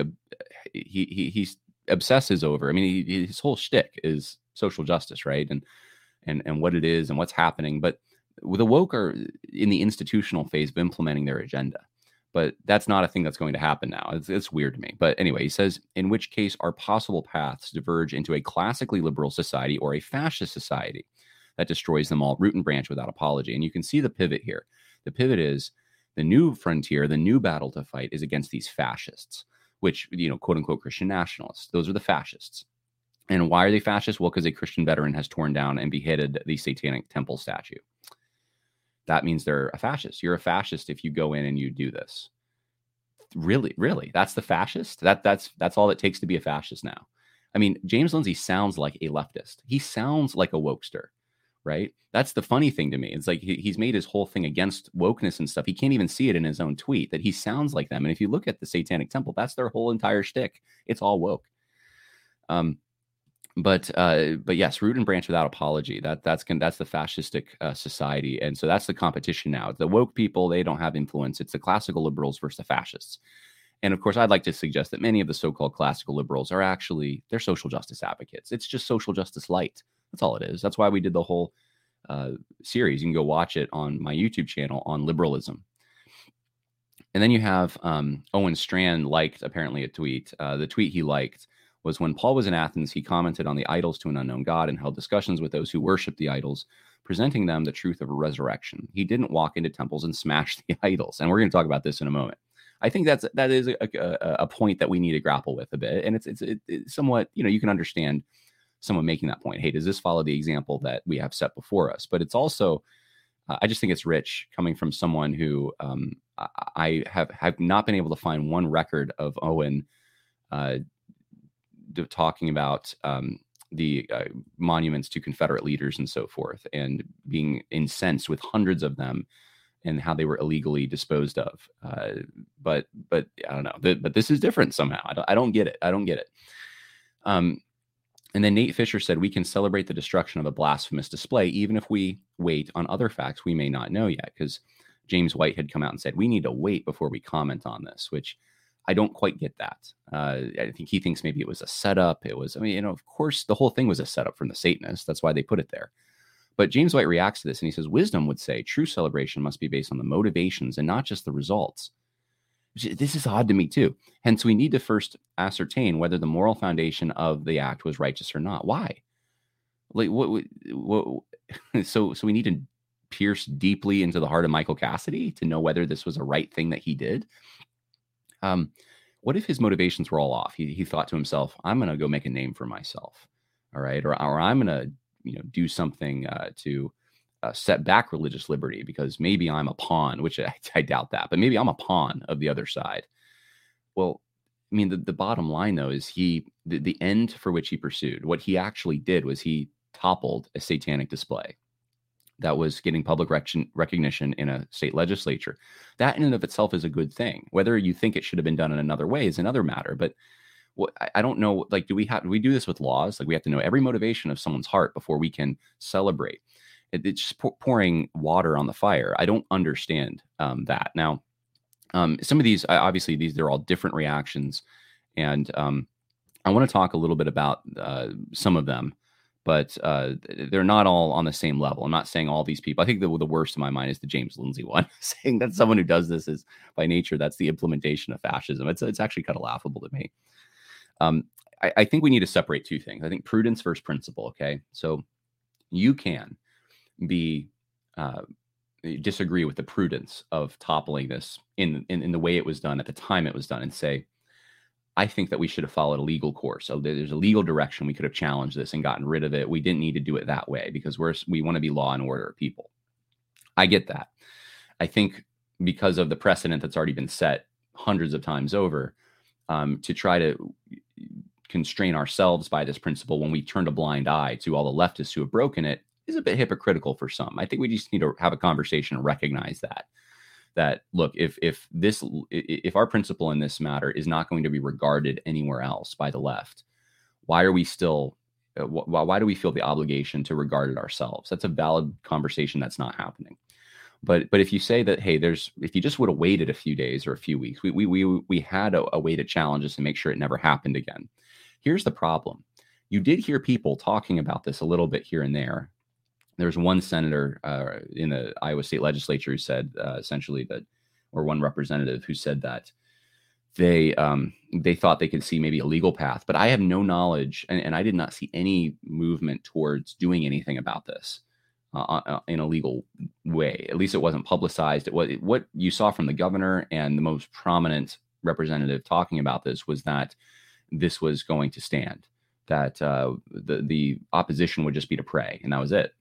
he obsesses over. I mean, his whole shtick is social justice, right? And what it is and what's happening. But the woke are in the institutional phase of implementing their agenda. But that's not a thing that's going to happen now. It's weird to me. But anyway, he says, in which case our possible paths diverge into a classically liberal society or a fascist society that destroys them all, root and branch without apology. And you can see the pivot here. The pivot is the new frontier, the new battle to fight is against these fascists, which, quote unquote, Christian nationalists. Those are the fascists. And why are they fascists? Well, because a Christian veteran has torn down and beheaded the Satanic Temple statue. That means they're a fascist. You're a fascist if you go in and you do this. Really? That's the fascist? That's all it takes to be a fascist now. I mean, James Lindsay sounds like a leftist. He sounds like a wokester. Right? That's the funny thing to me. It's like he's made his whole thing against wokeness and stuff. He can't even see it in his own tweet that he sounds like them. And if you look at the Satanic Temple, that's their whole entire shtick. It's all woke. But yes, root and branch without apology. That's the fascistic society, and so that's the competition now. The woke people, they don't have influence. It's the classical liberals versus the fascists. And of course, I'd like to suggest that many of the so-called classical liberals are actually they're social justice advocates. It's just social justice light. That's all it is. That's why we did the whole series. You can go watch it on my YouTube channel on liberalism. And then you have Owen Strand liked apparently a tweet. The tweet he liked was when Paul was in Athens, he commented on the idols to an unknown God and held discussions with those who worship the idols, presenting them the truth of a resurrection. He didn't walk into temples and smash the idols. And we're going to talk about this in a moment. I think that is a point that we need to grapple with a bit. And it's somewhat, you can understand someone making that point. Hey, does this follow the example that we have set before us? But it's also, I just think it's rich coming from someone who I have not been able to find one record of Owen talking about the monuments to Confederate leaders and so forth, and being incensed with hundreds of them and how they were illegally disposed of. But I don't know. But this is different somehow. I don't get it. I don't get it. And then Nate Fisher said, we can celebrate the destruction of a blasphemous display, even if we wait on other facts we may not know yet. Because James White had come out and said, we need to wait before we comment on this, which I don't quite get that. I think he thinks maybe it was a setup. It was, of course, the whole thing was a setup from the Satanists. That's why they put it there. But James White reacts to this and he says, wisdom would say true celebration must be based on the motivations and not just the results. This is odd to me too. Hence, we need to first ascertain whether the moral foundation of the act was righteous or not. Why? Like what so we need to pierce deeply into the heart of Michael Cassidy to know whether this was a right thing that he did. What if his motivations were all off? He thought to himself, I'm going to go make a name for myself. All right. Or I'm going to, do something to set back religious liberty because maybe I'm a pawn, which I doubt that, but maybe I'm a pawn of the other side. Well, the bottom line though, is the end for which he pursued, what he actually did was he toppled a satanic display that was getting public recognition in a state legislature. That in and of itself is a good thing. Whether you think it should have been done in another way is another matter. But I don't know, like, do we do this with laws? Like, we have to know every motivation of someone's heart before we can celebrate. It's just pouring water on the fire. I don't understand that. Now, some of these, obviously, they're all different reactions. And I want to talk a little bit about some of them. But they're not all on the same level. I'm not saying all these people. I think the worst in my mind is the James Lindsay one, saying that someone who does this is by nature, that's the implementation of fascism. It's actually kind of laughable to me. I think we need to separate two things. I think prudence versus principle. Okay, so you can disagree with the prudence of toppling this in the way it was done at the time it was done, and say, I think that we should have followed a legal course. So there's a legal direction. We could have challenged this and gotten rid of it. We didn't need to do it that way because we want to be law and order people. I get that. I think because of the precedent that's already been set hundreds of times over, to try to constrain ourselves by this principle when we turned a blind eye to all the leftists who have broken it is a bit hypocritical for some. I think we just need to have a conversation and recognize that look, if our principle in this matter is not going to be regarded anywhere else by the left, why are we still, why do we feel the obligation to regard it ourselves? That's a valid conversation that's not happening. But if you say that, hey, if you just would have waited a few days or a few weeks, we had a way to challenge this and make sure it never happened again. Here's the problem. You did hear people talking about this a little bit here and there. There's one senator in the Iowa State Legislature who said essentially that, or one representative who said that they thought they could see maybe a legal path. But I have no knowledge, and I did not see any movement towards doing anything about this in a legal way. At least it wasn't publicized. What you saw from the governor and the most prominent representative talking about this was that this was going to stand, that the opposition would just be to pray, and that was it.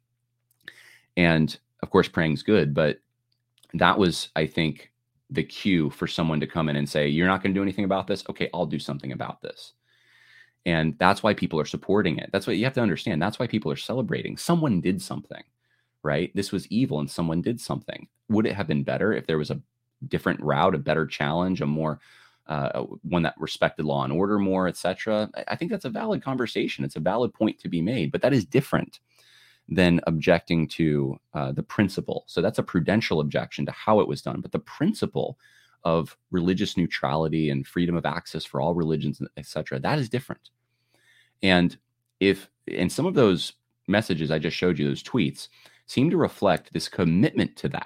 And of course, praying's good, but that was, I think, the cue for someone to come in and say, you're not going to do anything about this? Okay, I'll do something about this. And that's why people are supporting it. That's what you have to understand. That's why people are celebrating. Someone did something, right? This was evil and someone did something. Would it have been better if there was a different route, a better challenge, a more one that respected law and order more, etc.? I think that's a valid conversation. It's a valid point to be made, but that is different than objecting to the principle. So that's a prudential objection to how it was done. But the principle of religious neutrality and freedom of access for all religions, etc., that is different. And some of those messages I just showed you, those tweets, seem to reflect this commitment to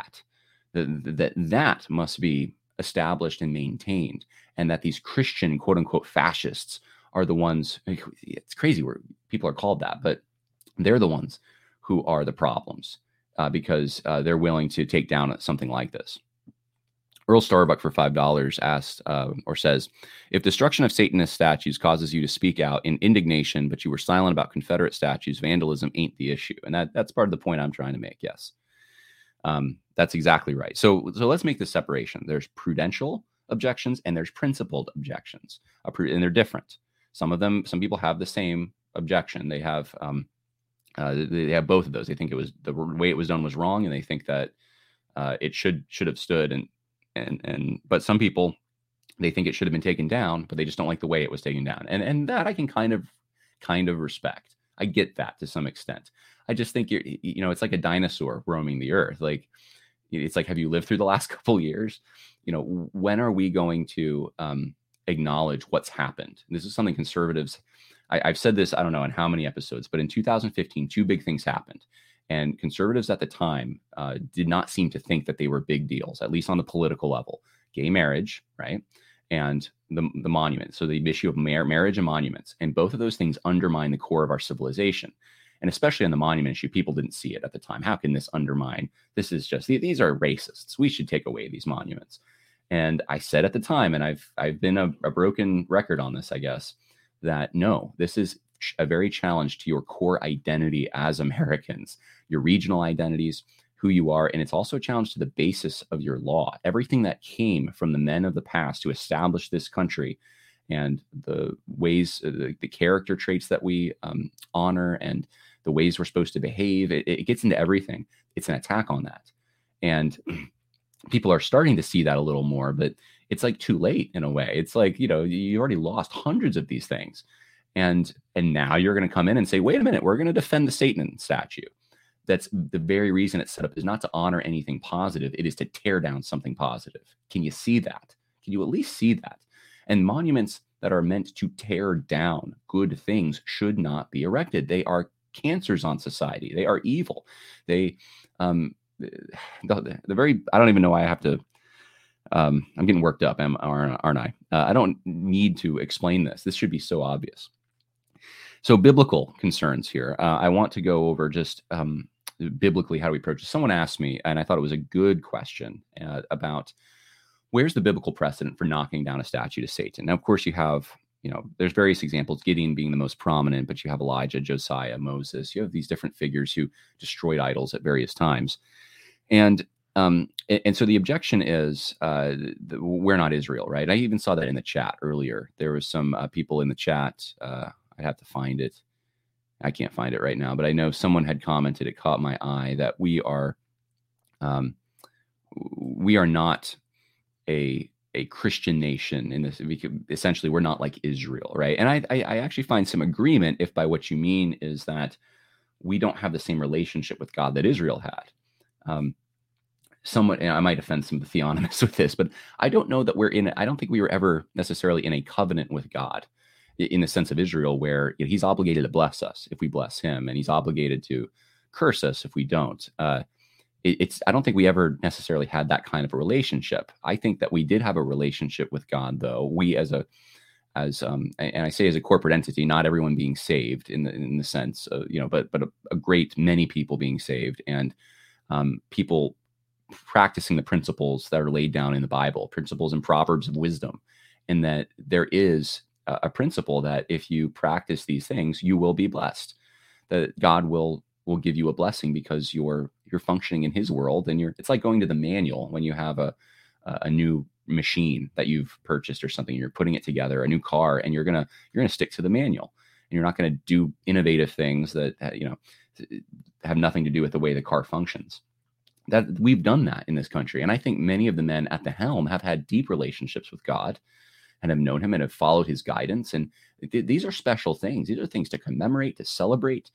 that must be established and maintained, and that these Christian, quote unquote, fascists are the ones. It's crazy where people are called that, but they're the ones who are the problems because they're willing to take down something like this. Earl Starbuck for $5 asked or says, if destruction of Satanist statues causes you to speak out in indignation, but you were silent about Confederate statues, vandalism ain't the issue. And that's part of the point I'm trying to make. Yes, that's exactly right. So let's make this separation. There's prudential objections and there's principled objections, and they're different. Some people have the same objection. They have both of those. They think it was the way it was done was wrong, and they think that it should have stood. But some people, they think it should have been taken down, but they just don't like the way it was taken down. And that I can kind of respect. I get that to some extent. I just think it's like a dinosaur roaming the earth. Like, it's like, have you lived through the last couple of years? When are we going to acknowledge what's happened? This is something conservatives, I've said this, I don't know in how many episodes, but in 2015, two big things happened. And conservatives at the time did not seem to think that they were big deals, at least on the political level. Gay marriage, right? And the monument. So the issue of marriage and monuments. And both of those things undermine the core of our civilization. And especially on the monument issue, people didn't see it at the time. How can this undermine? This is just, these are racists. We should take away these monuments. And I said at the time, and I've been a broken record on this, I guess, that no, this is a very challenge to your core identity as Americans, your regional identities, who you are. And it's also a challenge to the basis of your law. Everything that came from the men of the past to establish this country and the ways, the character traits that we honor and the ways we're supposed to behave, it gets into everything. It's an attack on that. And people are starting to see that a little more, but it's like too late in a way. It's like, you already lost hundreds of these things. And now you're going to come in and say, wait a minute, we're going to defend the Satan statue. That's the very reason it's set up, is not to honor anything positive. It is to tear down something positive. Can you see that? Can you at least see that? And monuments that are meant to tear down good things should not be erected. They are cancers on society. They are evil. They, the very, I don't even know why I have to, I'm getting worked up, aren't I? I don't need to explain this. This should be so obvious. So biblical concerns here. I want to go over just biblically how do we approach this. Someone asked me, and I thought it was a good question about where's the biblical precedent for knocking down a statue to Satan. Now, of course, you have, there's various examples, Gideon being the most prominent, but you have Elijah, Josiah, Moses. You have these different figures who destroyed idols at various times. And so the objection is we're not Israel, right? I even saw that in the chat earlier. There was some people in the chat. I'd have to find it. I can't find it right now, but I know someone had commented, it caught my eye, that we are not a Christian nation in this. Essentially, we're not like Israel, right? And I actually find some agreement if by what you mean is that we don't have the same relationship with God that Israel had. Somewhat, and I might offend some of the theonomists with this, but I don't know that I don't think we were ever necessarily in a covenant with God in the sense of Israel, where he's obligated to bless us if we bless him, and he's obligated to curse us if we don't. I don't think we ever necessarily had that kind of a relationship. I think that we did have a relationship with God, though. We and I say as a corporate entity, not everyone being saved in the sense of, but a great many people being saved, and people practicing the principles that are laid down in the Bible, principles and proverbs of wisdom, and that there is a principle that if you practice these things, you will be blessed, that God will give you a blessing because you're functioning in his world. And it's like going to the manual when you have a new machine that you've purchased or something, you're putting it together, a new car, and you're going to stick to the manual, and you're not going to do innovative things that, have nothing to do with the way the car functions. That we've done that in this country. And I think many of the men at the helm have had deep relationships with God and have known him and have followed his guidance. And these are special things. These are things to commemorate, to celebrate.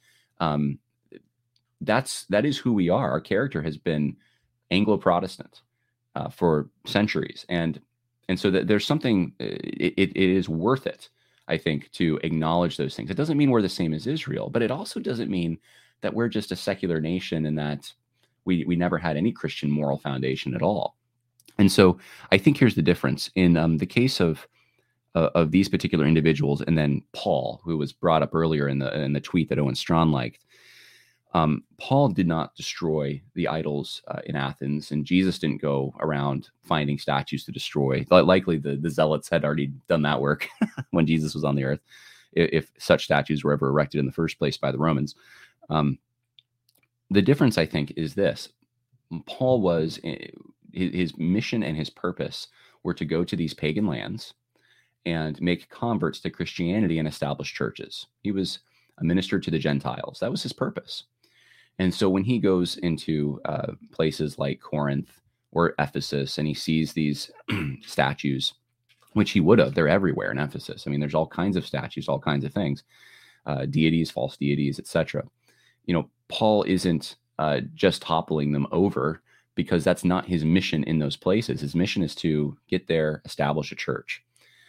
That is who we are. Our character has been Anglo-Protestant for centuries. And so that there's something, it is worth it, I think, to acknowledge those things. It doesn't mean we're the same as Israel, but it also doesn't mean that we're just a secular nation and that we never had any Christian moral foundation at all. And so I think here's the difference in the case of these particular individuals, and then Paul, who was brought up earlier in the tweet that Owen Strachan liked. Paul did not destroy the idols in Athens, and Jesus didn't go around finding statues to destroy. Likely the zealots had already done that work when Jesus was on the earth, if such statues were ever erected in the first place by the Romans. The difference, I think, is this. Paul was, his mission and his purpose were to go to these pagan lands and make converts to Christianity and establish churches. He was a minister to the Gentiles. That was his purpose. And so when he goes into places like Corinth or Ephesus and he sees these statues, which he would have, they're everywhere in Ephesus. I mean, there's all kinds of statues, all kinds of things, deities, false deities, etc. Paul isn't just toppling them over, because that's not his mission in those places. His mission is to get there, establish a church.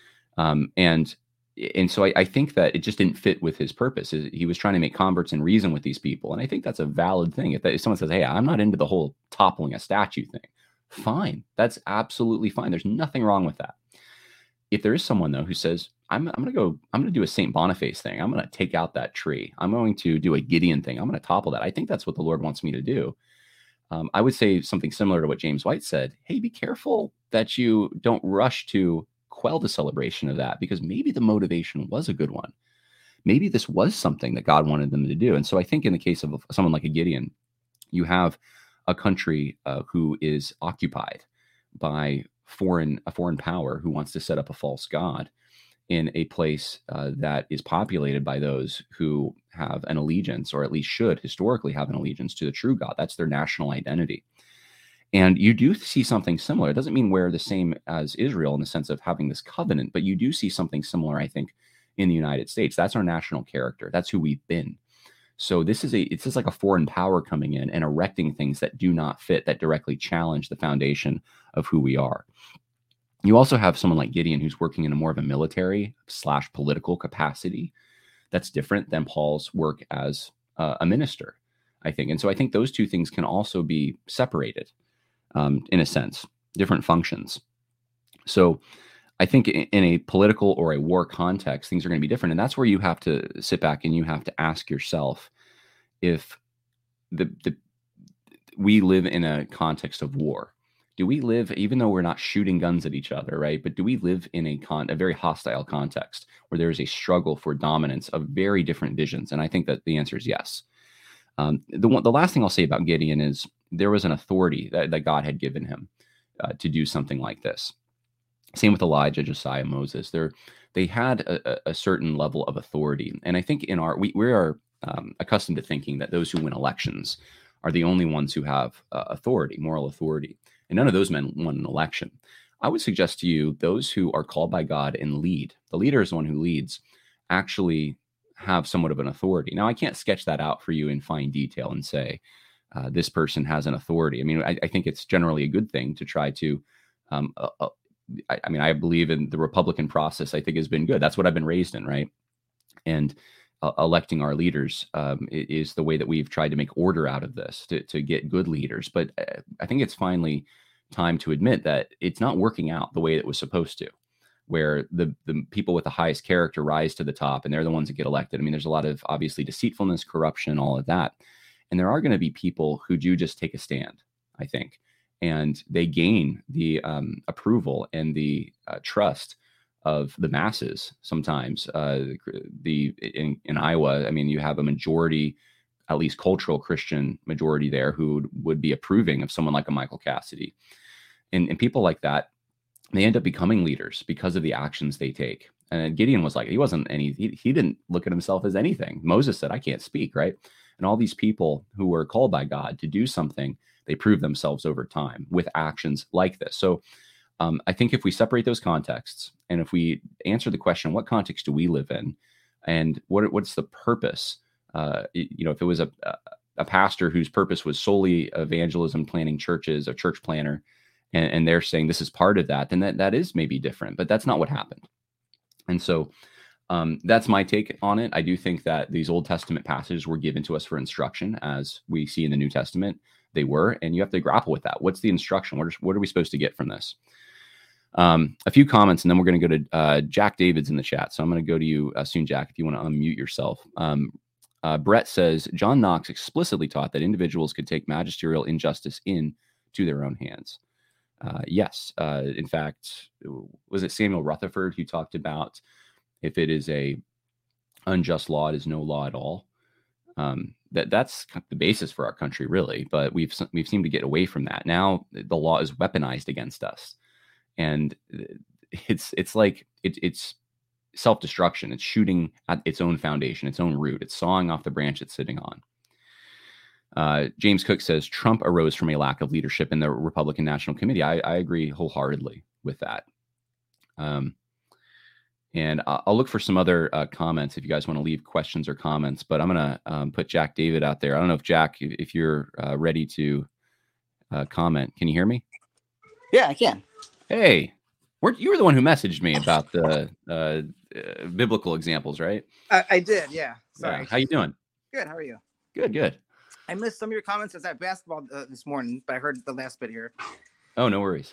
And so I think that it just didn't fit with his purpose. He was trying to make converts and reason with these people. And I think that's a valid thing. If someone says, hey, I'm not into the whole toppling a statue thing, fine. That's absolutely fine. There's nothing wrong with that. If there is someone, though, who says, I'm going to do a St. Boniface thing. I'm going to take out that tree. I'm going to do a Gideon thing. I'm going to topple that. I think that's what the Lord wants me to do. I would say something similar to what James White said. Hey, be careful that you don't rush to quell the celebration of that, because maybe the motivation was a good one. Maybe this was something that God wanted them to do. And so I think in the case of someone like a Gideon, you have a country who is occupied by a foreign power who wants to set up a false god in a place that is populated by those who have an allegiance, or at least should historically have an allegiance to the true God. That's their national identity. And you do see something similar. It doesn't mean we're the same as Israel in the sense of having this covenant, but you do see something similar, I think, in the United States. That's our national character. That's who we've been. So it's just like a foreign power coming in and erecting things that do not fit, that directly challenge the foundation of who we are. You also have someone like Gideon who's working in a more of a military/political capacity. That's different than Paul's work as a minister, I think. And so I think those two things can also be separated. In a sense, different functions. So I think in a political or a war context, things are going to be different. And that's where you have to sit back and you have to ask yourself if we live in a context of war. Do we live, even though we're not shooting guns at each other, right? But do we live in a very hostile context where there is a struggle for dominance of very different visions? And I think that the answer is yes. The last thing I'll say about Gideon is there was an authority that God had given him to do something like this. Same with Elijah, Josiah, Moses. They had a certain level of authority. And I think we are accustomed to thinking that those who win elections are the only ones who have authority, moral authority. And none of those men won an election. I would suggest to you, those who are called by God and lead, the leader is the one who leads, actually have somewhat of an authority. Now, I can't sketch that out for you in fine detail and say, this person has an authority. I mean, I think it's generally a good thing to try to, I believe in the Republican process, I think has been good. That's what I've been raised in, right? And electing our leaders is the way that we've tried to make order out of this, to get good leaders. But I think it's finally time to admit that it's not working out the way it was supposed to, where the people with the highest character rise to the top and they're the ones that get elected. I mean, there's a lot of obviously deceitfulness, corruption, all of that. And there are going to be people who do just take a stand, I think, and they gain the approval and the trust of the masses. Sometimes in Iowa, I mean, you have a majority, at least cultural Christian majority there, who would be approving of someone like a Michael Cassidy. And people like that, they end up becoming leaders because of the actions they take. And Gideon was like, he didn't look at himself as anything. Moses said, I can't speak, right? And all these people who were called by God to do something, they prove themselves over time with actions like this. So I think if we separate those contexts, and if we answer the question, what context do we live in, and what's the purpose? If it was a pastor whose purpose was solely evangelism, planning churches, a church planner, and they're saying this is part of that, then that is maybe different, but that's not what happened. And so that's my take on it. I do think that these Old Testament passages were given to us for instruction, as we see in the New Testament. They were, and you have to grapple with that. What's the instruction? What are we supposed to get from this? A few comments, and then we're going to go to Jack David's in the chat. So I'm going to go to you soon, Jack, if you want to unmute yourself. Brett says, John Knox explicitly taught that individuals could take magisterial injustice into their own hands. Yes. In fact, was it Samuel Rutherford who talked about if it is a unjust law, it is no law at all? That's the basis for our country, really. But we've seemed to get away from that. Now the law is weaponized against us, and it's like it's self-destruction. It's shooting at its own foundation, its own root. It's sawing off the branch it's sitting on. James Cook says Trump arose from a lack of leadership in the Republican National Committee. I agree wholeheartedly with that. And I'll look for some other comments if you guys want to leave questions or comments, but I'm going to put Jack David out there. I don't know if Jack, if you're ready to comment. Can you hear me? Yeah, I can. Hey, you were the one who messaged me about the biblical examples, right? I did, yeah. Sorry. Yeah. How you doing? Good, how are you? Good. I missed some of your comments. I was at basketball this morning, but I heard the last bit here. Oh, no worries.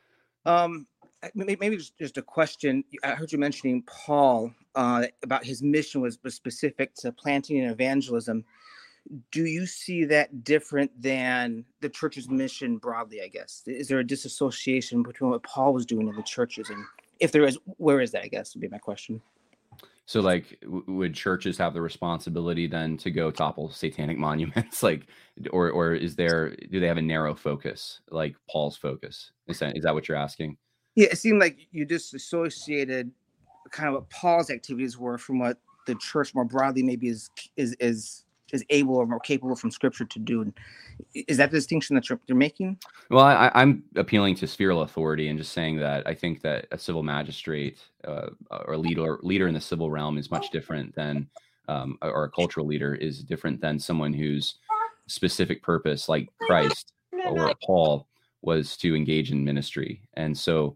Maybe just a question. I heard you mentioning Paul about his mission was specific to planting and evangelism. Do you see that different than the church's mission broadly, I guess? Is there a disassociation between what Paul was doing in the churches? And if there is, where is that, I guess, would be my question. So, like, would churches have the responsibility then to go topple satanic monuments? Like, or do they have a narrow focus, like Paul's focus? Is that what you're asking? Yeah, it seemed like you disassociated kind of what Paul's activities were from what the church more broadly maybe is able or more capable from Scripture to do. And is that the distinction that you're making? Well, I'm appealing to spheral authority and just saying that I think that a civil magistrate or leader in the civil realm is much different than, or a cultural leader is different than someone whose specific purpose, like Christ or Paul, was to engage in ministry. And so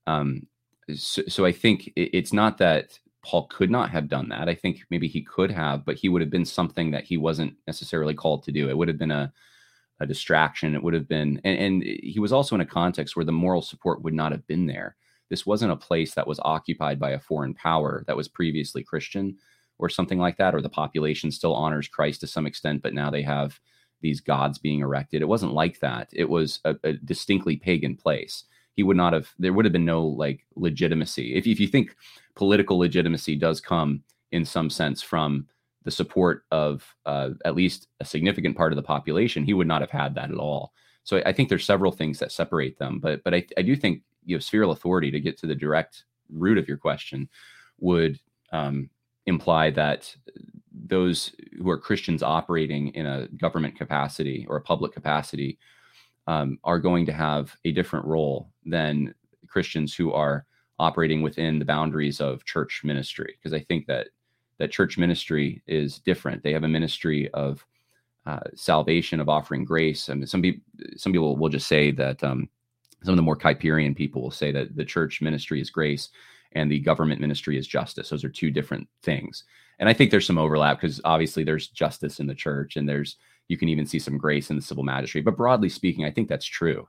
I think it's not that Paul could not have done that. I think maybe he could have, but he would have been something that he wasn't necessarily called to do. It would have been a distraction. It would have been, and he was also in a context where the moral support would not have been there. This wasn't a place that was occupied by a foreign power that was previously Christian or something like that, or the population still honors Christ to some extent, but now they have these gods being erected. It wasn't like that. It was a distinctly pagan place. He would not have, there would have been no like legitimacy. If you think political legitimacy does come in some sense from the support of at least a significant part of the population, he would not have had that at all. So I think there's several things that separate them, but I do think, spheral authority, to get to the direct root of your question, would imply that those who are Christians operating in a government capacity or a public capacity are going to have a different role than Christians who are operating within the boundaries of church ministry. Because I think that church ministry is different. They have a ministry of salvation, of offering grace. I mean, some people will just say that some of the more Kuyperian people will say that the church ministry is grace and the government ministry is justice. Those are two different things. And I think there's some overlap because obviously there's justice in the church and you can even see some grace in the civil magistrate. But broadly speaking, I think that's true.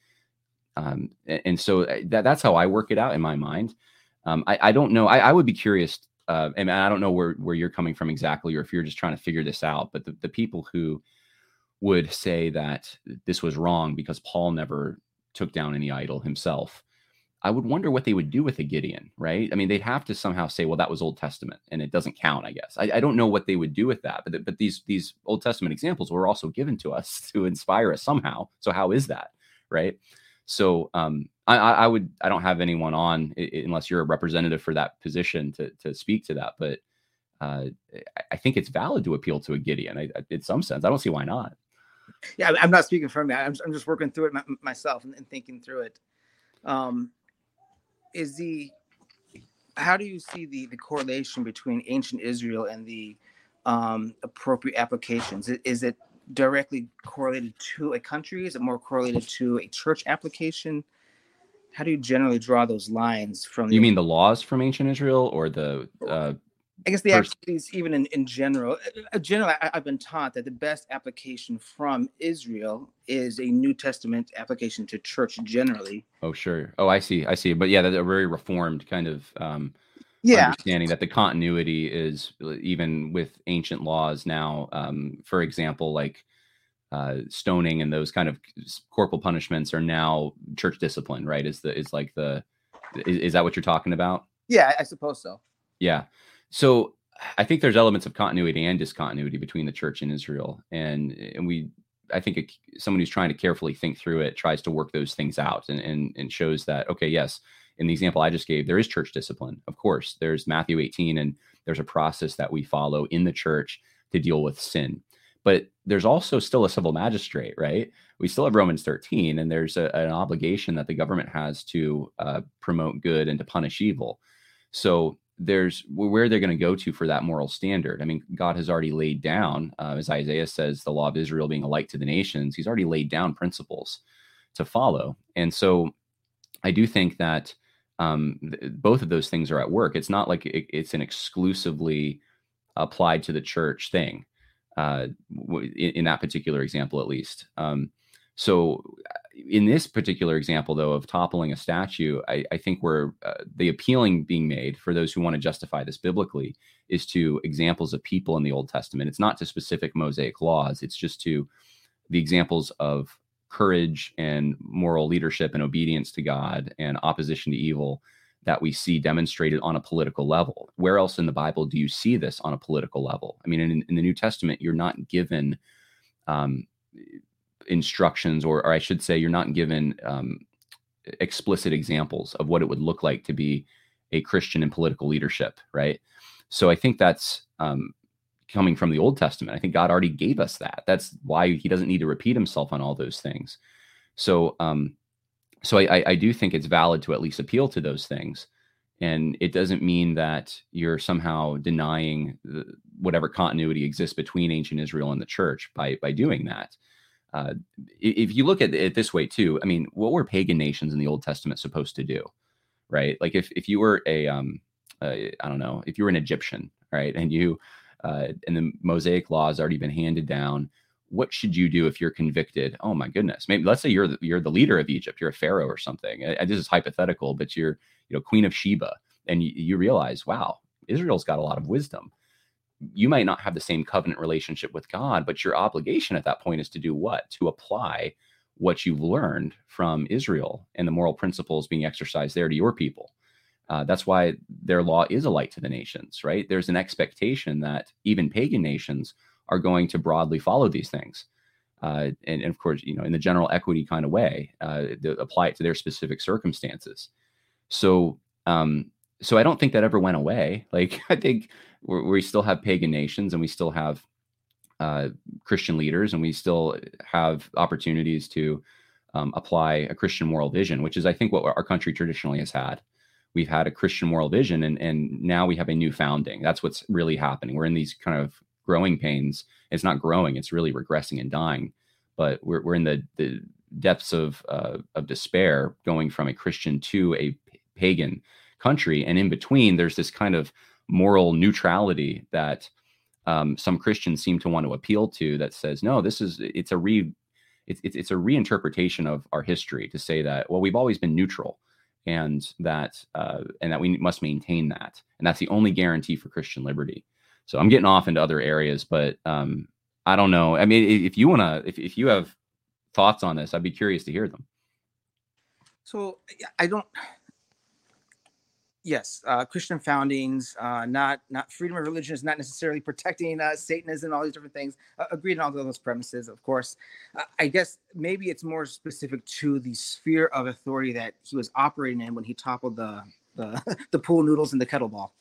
And so that's how I work it out in my mind. I don't know. I would be curious, and I don't know where you're coming from exactly, or if you're just trying to figure this out. But the people who would say that this was wrong because Paul never took down any idol himself, I would wonder what they would do with a Gideon, right? I mean, they'd have to somehow say, well, that was Old Testament and it doesn't count, I guess. I don't know what they would do with that, but these Old Testament examples were also given to us to inspire us somehow. So how is that, right? So I don't have anyone on unless you're a representative for that position to speak to that, but I think it's valid to appeal to a Gideon in some sense. I don't see why not. Yeah, I'm not speaking for me. I'm just working through it myself and thinking through it. How do you see the correlation between ancient Israel and the appropriate applications? Is it directly correlated to a country? Is it more correlated to a church application? How do you generally draw those lines from? You mean the laws from ancient Israel or the? I guess the activities, even in general. Generally, I've been taught that the best application from Israel is a New Testament application to church generally. Oh, sure. Oh, I see. But yeah, that's a very reformed kind of understanding that the continuity is even with ancient laws now. For example, like stoning and those kind of corporal punishments are now church discipline, right? Is that what you're talking about? Yeah, I suppose so. Yeah. So I think there's elements of continuity and discontinuity between the church and Israel. And I think someone who's trying to carefully think through it tries to work those things out and shows that, okay, yes, in the example I just gave, there is church discipline. Of course, there's Matthew 18, and there's a process that we follow in the church to deal with sin. But there's also still a civil magistrate, right? We still have Romans 13, and there's an obligation that the government has to promote good and to punish evil. So there's where they're going to go to for that moral standard. I mean, God has already laid down, as Isaiah says, the law of Israel being a light to the nations. He's already laid down principles to follow. And so I do think that both of those things are at work. It's not like it's an exclusively applied to the church thing. In that particular example, at least. So in this particular example, though, of toppling a statue, I think where the appealing being made for those who want to justify this biblically is to examples of people in the Old Testament. It's not to specific Mosaic laws. It's just to the examples of courage and moral leadership and obedience to God and opposition to evil that we see demonstrated on a political level. Where else in the Bible do you see this on a political level? I mean, in the New Testament, you're not given instructions, or I should say, you're not given explicit examples of what it would look like to be a Christian in political leadership, right? So I think that's coming from the Old Testament. I think God already gave us that. That's why he doesn't need to repeat himself on all those things. So I do think it's valid to at least appeal to those things. And it doesn't mean that you're somehow denying whatever continuity exists between ancient Israel and the church by doing that. If you look at it this way too, I mean, what were pagan nations in the Old Testament supposed to do, right? Like if you were I don't know, if you were an Egyptian, right, and and the Mosaic law has already been handed down, what should you do if you're convicted? Oh my goodness, maybe let's say you're the leader of Egypt, you're a pharaoh or something. This is hypothetical, but you're Queen of Sheba, and you realize, wow, Israel's got a lot of wisdom. You might not have the same covenant relationship with God, but your obligation at that point is to do what? To apply what you've learned from Israel and the moral principles being exercised there to your people. That's why their law is a light to the nations, right? There's an expectation that even pagan nations are going to broadly follow these things. And of course, in the general equity kind of way, apply it to their specific circumstances. So I don't think that ever went away. Like, I think we still have pagan nations, and we still have Christian leaders, and we still have opportunities to apply a Christian moral vision, which is, I think, what our country traditionally has had. We've had a Christian moral vision, and now we have a new founding. That's what's really happening. We're in these kind of growing pains. It's not growing; it's really regressing and dying. But we're in the depths of despair, going from a Christian to a pagan country, and in between, there's this kind of moral neutrality that some Christians seem to want to appeal to. That says, no, it's a reinterpretation of our history to say that, well, we've always been neutral, and that we must maintain that, and that's the only guarantee for Christian liberty. So I'm getting off into other areas, but I don't know. I mean, if you have thoughts on this, I'd be curious to hear them. So yes, Christian foundings, not freedom of religion is not necessarily protecting Satanism, all these different things. Agreed on all of those premises, of course. I guess maybe it's more specific to the sphere of authority that he was operating in when he toppled the pool noodles and the kettlebell.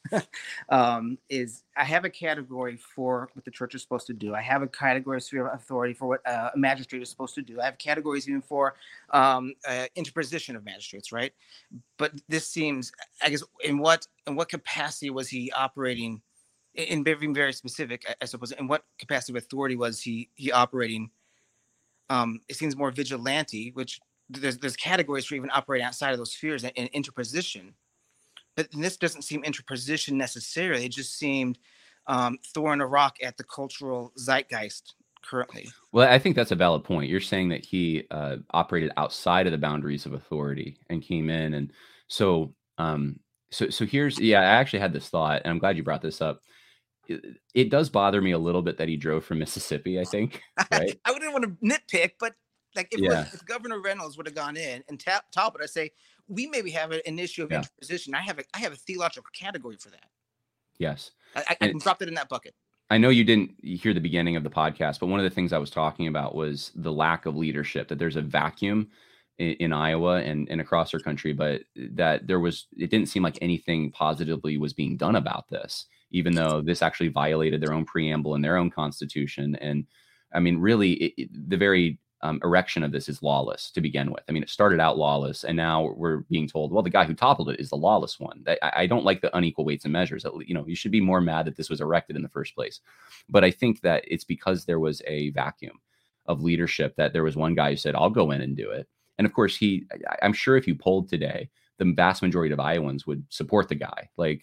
I have a category for what the church is supposed to do. I have a category sphere of authority for what a magistrate is supposed to do. I have categories even for interposition of magistrates, right? But this seems, I guess, in what capacity was he operating? In being very specific, I suppose, in what capacity of authority was he operating? It seems more vigilante, which there's categories for even operating outside of those spheres, and interposition. But this doesn't seem interposition necessarily. It just seemed throwing a rock at the cultural zeitgeist currently. Well, I think that's a valid point. You're saying that he operated outside of the boundaries of authority and came in. And so So here's, I actually had this thought, and I'm glad you brought this up. It does bother me a little bit that he drove from Mississippi, I think, right? I wouldn't want to nitpick, but like Yeah. if Governor Reynolds would have gone in and Talbot, I'd say we maybe have an issue of Yeah. interposition. I have a theological category for that. Yes. I And can drop that in that bucket. I know you didn't hear the beginning of the podcast, but one of the things I was talking about was the lack of leadership, that there's a vacuum in Iowa and across our country, but that it didn't seem like anything positively was being done about this, even though this actually violated their own preamble and their own constitution. And I mean, really, the very erection of this is lawless to begin with. I mean, it started out lawless, and now we're being told, well, the guy who toppled it is the lawless one. I don't like the unequal weights and measures. You should be more mad that this was erected in the first place. But I think that it's because there was a vacuum of leadership, that there was one guy who said, I'll go in and do it. And of course, I'm sure if you polled today, the vast majority of Iowans would support the guy. Like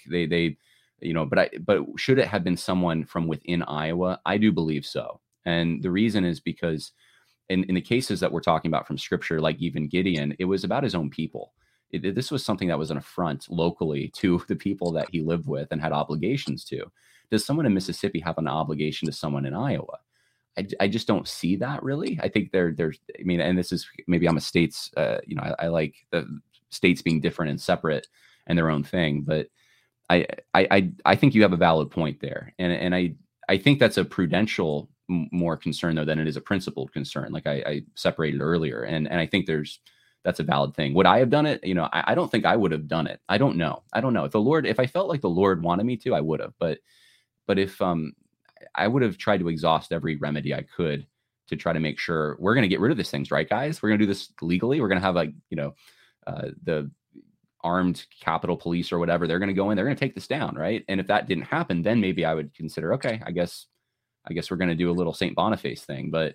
but should it have been someone from within Iowa? I do believe so. And the reason is because in the cases that we're talking about from scripture, like even Gideon, it was about his own people. This was something that was an affront locally to the people that he lived with and had obligations to. Does someone in Mississippi have an obligation to someone in Iowa? I just don't see that, really. I think there's, I mean, and this is, maybe I'm a states, I like the states being different and separate and their own thing, but I think you have a valid point there. And I think that's a prudential more concern, though, than it is a principled concern. Like I separated earlier. And I think that's a valid thing. Would I have done it? I don't think I would have done it. I don't know. If I felt like the Lord wanted me to, I would have, but if, I would have tried to exhaust every remedy I could to try to make sure we're going to get rid of these things, right, guys? We're going to do this legally. We're going to have the armed Capitol Police or whatever. They're going to go in. They're going to take this down, right? And if that didn't happen, then maybe I would consider, okay, I guess we're going to do a little St. Boniface thing. But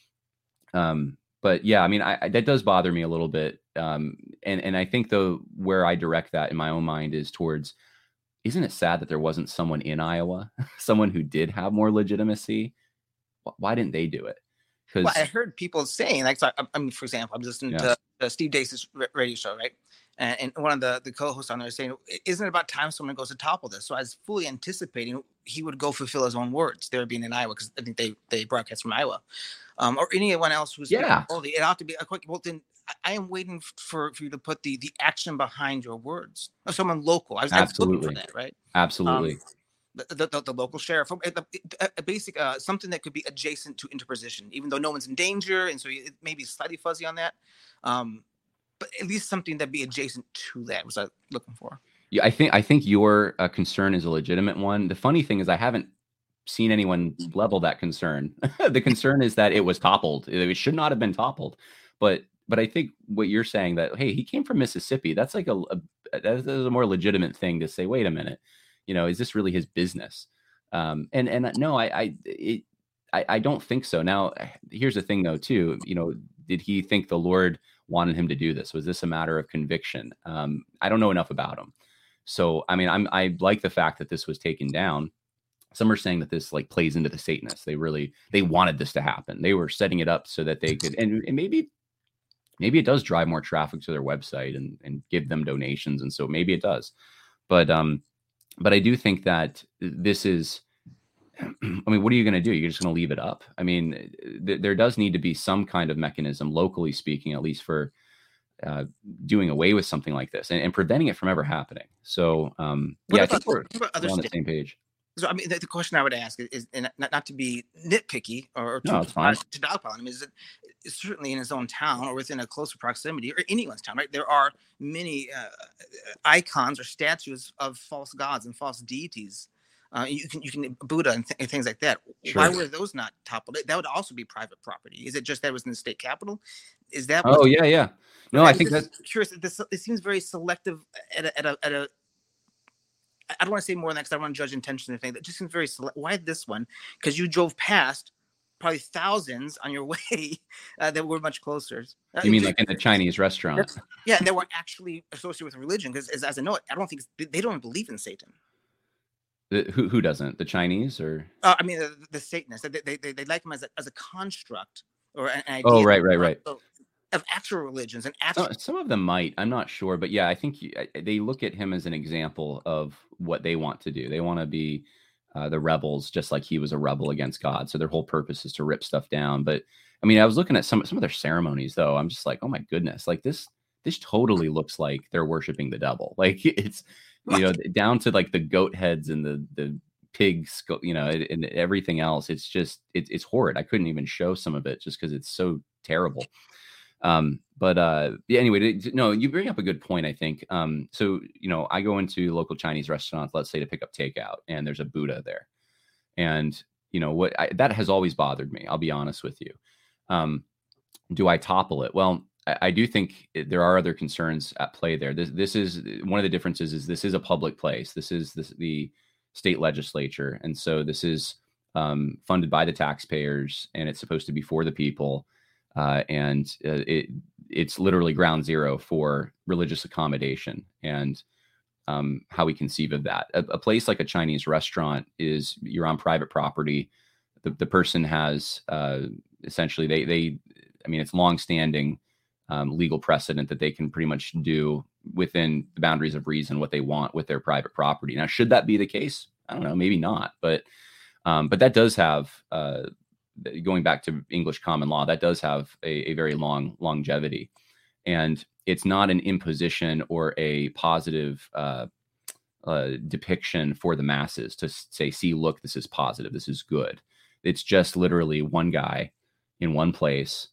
yeah, I mean, that does bother me a little bit. And I think, though, where I direct that in my own mind is towards, isn't it sad that there wasn't someone in Iowa, someone who did have more legitimacy? Why didn't they do it? Well, I heard people saying, like, so for example, I'm listening to Steve Deace's radio show, right? And one of the co-hosts on there is saying, isn't it about time someone goes to topple this? So I was fully anticipating he would go fulfill his own words, there being in Iowa, because I think they broadcast from Iowa. Or anyone else who's, it ought to be a quick, well, then I am waiting for you to put the action behind your words. Or someone local. I was looking for that, right? Absolutely. The local sheriff, a basic something that could be adjacent to interposition, even though no one's in danger, and so it may be slightly fuzzy on that. But at least something that be adjacent to that was I looking for. Yeah, I think your concern is a legitimate one. The funny thing is, I haven't seen anyone level that concern. The concern is that it was toppled. It should not have been toppled. But I think what you're saying, that, hey, he came from Mississippi, that's like that's a more legitimate thing to say, wait a minute, is this really his business? And no, I don't think so. Now, here's the thing, though, too. Did he think the Lord wanted him to do this? Was this a matter of conviction? I don't know enough about him. So, I mean, I like the fact that this was taken down. Some are saying that this plays into the Satanists. They wanted this to happen. They were setting it up so that they could, and maybe it does drive more traffic to their website and give them donations. And so maybe it does. But I do think that this is, I mean, what are you going to do? You're just going to leave it up? I mean, there does need to be some kind of mechanism, locally speaking, at least, for doing away with something like this and preventing it from ever happening. So, I think we're on the same page. So, I mean, the question I would ask is and not to be nitpicky or to dogpile on him, is that certainly in his own town or within a closer proximity, or anyone's town, right? There are many icons or statues of false gods and false deities. You can Buddha and things like that. Sure. Why were those not toppled? That would also be private property. Is it just that it was in the state capital? Is that? Oh yeah. No, I think that's curious. It seems very selective at a. I don't want to say more than that because I don't want to judge intention or anything. That just seems very select. Why this one? Because you drove past probably thousands on your way that were much closer. You mean like in a Chinese restaurant? Yeah, and they were actually associated with religion. Because as I know it, I don't think they don't believe in Satan. Who doesn't? The Chinese or? I mean the Satanists. They like him as a construct or an idea. Oh, right. So of actual religions and actual. Some of them might. I'm not sure, but yeah, I think they look at him as an example of what they want to do. They want to be the rebels, just like he was a rebel against God. So their whole purpose is to rip stuff down. But I mean, I was looking at some of their ceremonies, though. I'm just like, oh my goodness, like this totally looks like they're worshiping the devil. Like it's, down to like the goat heads and the pigs, and everything else. It's just, it's horrid. I couldn't even show some of it just because it's so terrible. Yeah, anyway, no, you bring up a good point, I think. So, I go into local Chinese restaurants, let's say, to pick up takeout, and there's a Buddha there. And, that has always bothered me. I'll be honest with you. Do I topple it? Well, I do think there are other concerns at play there. This is one of the differences is this is a public place. This is the state legislature. And so this is funded by the taxpayers, and it's supposed to be for the people. It's literally ground zero for religious accommodation and how we conceive of that. A place like a Chinese restaurant is you're on private property. The person has essentially it's longstanding legal precedent that they can pretty much do within the boundaries of reason what they want with their private property. Now, should that be the case? I don't know, maybe not, but that does have going back to English common law, that does have a very long longevity. And it's not an imposition or a positive depiction for the masses to say, see, look, this is positive, this is good. It's just literally one guy in one place,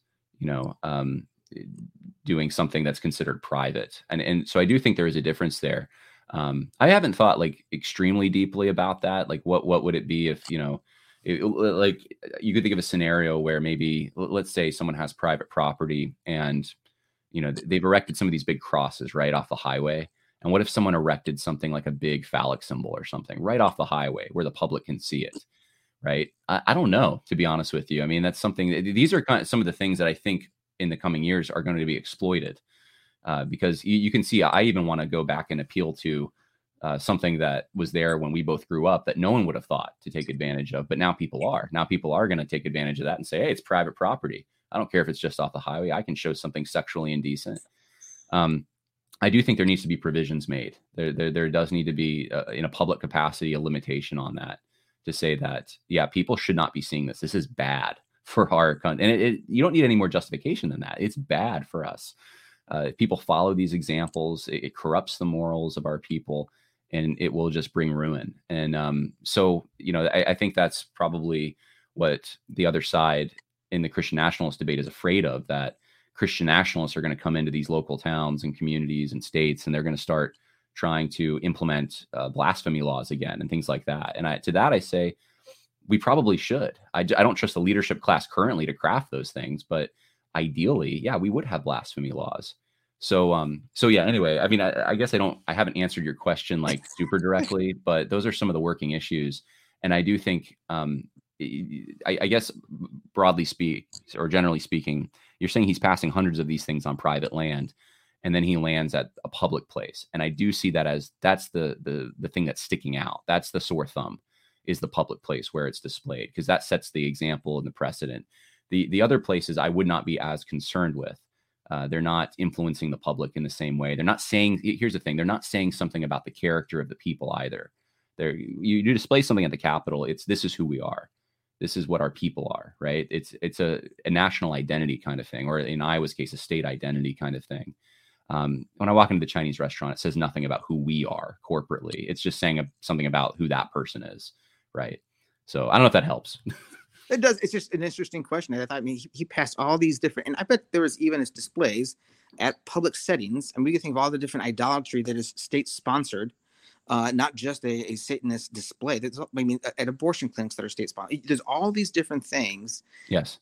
doing something that's considered private. And so I do think there is a difference there. I haven't thought like extremely deeply about that. Like what would it be if, like you could think of a scenario where maybe, let's say someone has private property and, they've erected some of these big crosses right off the highway. And what if someone erected something like a big phallic symbol or something right off the highway where the public can see it? Right. I don't know, to be honest with you. I mean, that's something these are kind of some of the things that I think in the coming years are going to be exploited because you can see, I even want to go back and appeal to something that was there when we both grew up that no one would have thought to take advantage of. But now people are going to take advantage of that and say, hey, it's private property. I don't care if it's just off the highway. I can show something sexually indecent. I do think there needs to be provisions made. There does need to be in a public capacity, a limitation on that to say that, yeah, people should not be seeing this. This is bad for our country. And you don't need any more justification than that. It's bad for us. If people follow these examples, it corrupts the morals of our people, and it will just bring ruin. And so, I think that's probably what the other side in the Christian nationalist debate is afraid of, that Christian nationalists are going to come into these local towns and communities and states, and they're going to start trying to implement blasphemy laws again and things like that. And to that, I say, we probably should. I don't trust the leadership class currently to craft those things, but ideally, yeah, we would have blasphemy laws. So yeah, anyway, I mean, I guess I haven't answered your question like super directly, but those are some of the working issues. And I do think, I guess broadly generally speaking, you're saying he's passing hundreds of these things on private land, and then he lands at a public place. And I do see that as that's the thing that's sticking out. That's the sore thumb, is the public place where it's displayed, because that sets the example and the precedent. The other places I would not be as concerned with. They're not influencing the public in the same way. They're not saying, here's the thing, they're not saying something about the character of the people either. You display something at the Capitol, this is who we are. This is what our people are, right? It's a national identity kind of thing, or in Iowa's case, a state identity kind of thing. When I walk into the Chinese restaurant, it says nothing about who we are corporately. It's just saying something about who that person is, right? So I don't know if that helps. It does. It's just an interesting question. I thought, he passed all these different, and I bet there was even his displays at public settings. And we can think of all the different idolatry that is state sponsored, not just a Satanist display. At abortion clinics that are state sponsored. There's all these different things. Yes.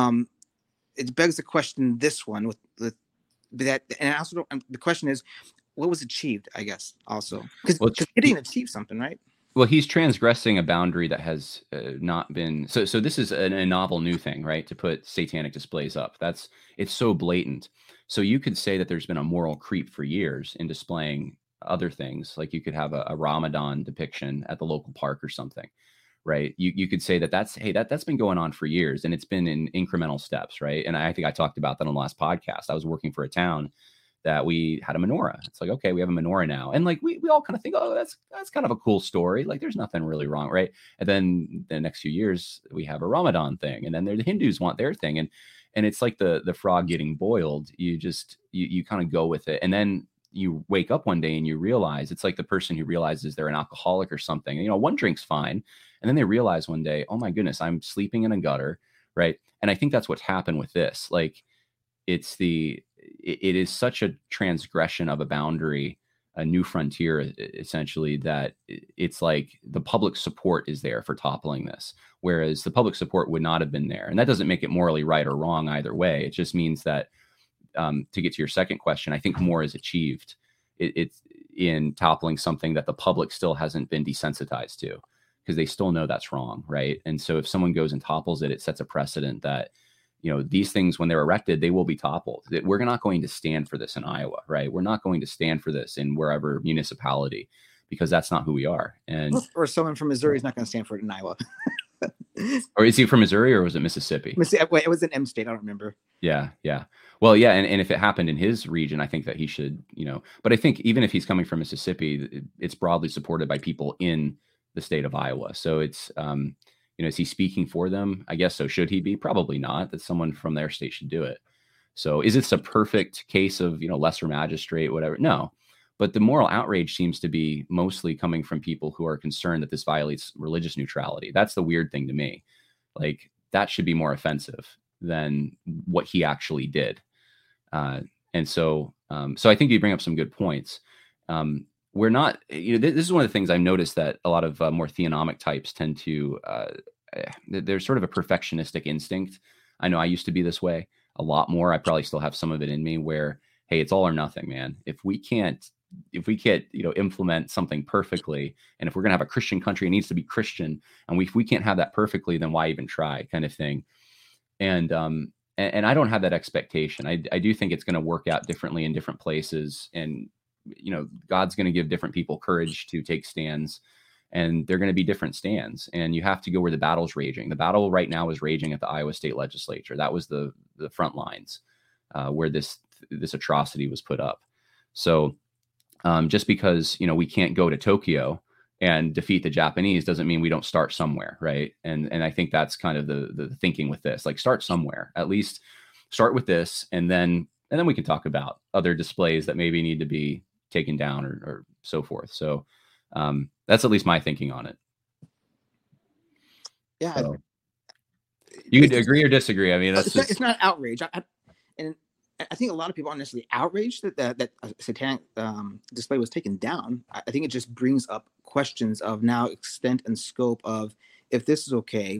It begs the question. This one with that, and I also the question is, what was achieved? I guess also because he didn't achieve something, right? Well, he's transgressing a boundary that has not been. So this is a novel new thing, right? To put satanic displays up. It's so blatant. So you could say that there's been a moral creep for years in displaying other things. Like you could have a Ramadan depiction at the local park or something, right? You could say that's been going on for years, and it's been in incremental steps, right? And I think I talked about that on the last podcast. I was working for a town that we had a menorah. It's like, okay, we have a menorah now. And like, we all kind of think, oh, that's kind of a cool story. Like there's nothing really wrong. Right. And then the next few years we have a Ramadan thing, and then the Hindus want their thing. And it's like the frog getting boiled. You kind of go with it. And then you wake up one day and you realize, it's like the person who realizes they're an alcoholic or something. You know, one drink's fine. And then they realize one day, oh my goodness, I'm sleeping in a gutter. Right. And I think that's what's happened with this. Like it is such a transgression of a boundary, a new frontier, essentially, that it's like the public support is there for toppling this, whereas the public support would not have been there. And that doesn't make it morally right or wrong either way. It just means that, to get to your second question, I think more is achieved it's in toppling something that the public still hasn't been desensitized to, because they still know that's wrong, right? And so if someone goes and topples it, it sets a precedent that, you know, these things, when they're erected, they will be toppled. We're not going to stand for this in Iowa, right? We're not going to stand for this in wherever municipality, because that's not who we are. And or someone from Missouri is not going to stand for it in Iowa. Or is he from Missouri, or was it Mississippi? Wait, it was an M state. I don't remember. Yeah. Well, yeah. And if it happened in his region, I think that he should, you know, but I think even if he's coming from Mississippi, it's broadly supported by people in the state of Iowa. So it's, you know, is he speaking for them? I guess so. Should he be? Probably not. That someone from their state should do it. So is this a perfect case of, you know, lesser magistrate, whatever? No. But the moral outrage seems to be mostly coming from people who are concerned that this violates religious neutrality. That's the weird thing to me. Like, that should be more offensive than what he actually did. And so I think you bring up some good points. We're not, you know, this is one of the things I've noticed, that a lot of more theonomic types tend to, there's sort of a perfectionistic instinct. I know I used to be this way a lot more. I probably still have some of it in me, where, hey, it's all or nothing, man. If we can't, you know, implement something perfectly, and if we're going to have a Christian country, it needs to be Christian. And if we can't have that perfectly, then why even try, kind of thing. And I don't have that expectation. I do think it's going to work out differently in different places. And, you know, God's going to give different people courage to take stands, and they're going to be different stands. And you have to go where the battle's raging. The battle right now is raging at the Iowa State Legislature. That was the front lines where this atrocity was put up. So just because, you know, we can't go to Tokyo and defeat the Japanese doesn't mean we don't start somewhere, right? And I think that's kind of the thinking with this. Like, start somewhere. At least start with this, and then we can talk about other displays that maybe need to be taken down or so forth. So that's at least my thinking on it. Yeah. So, you could agree or disagree. I mean, it's not outrage. And I think a lot of people aren't necessarily outraged that a satanic display was taken down. I think it just brings up questions of now extent and scope of, if this is okay,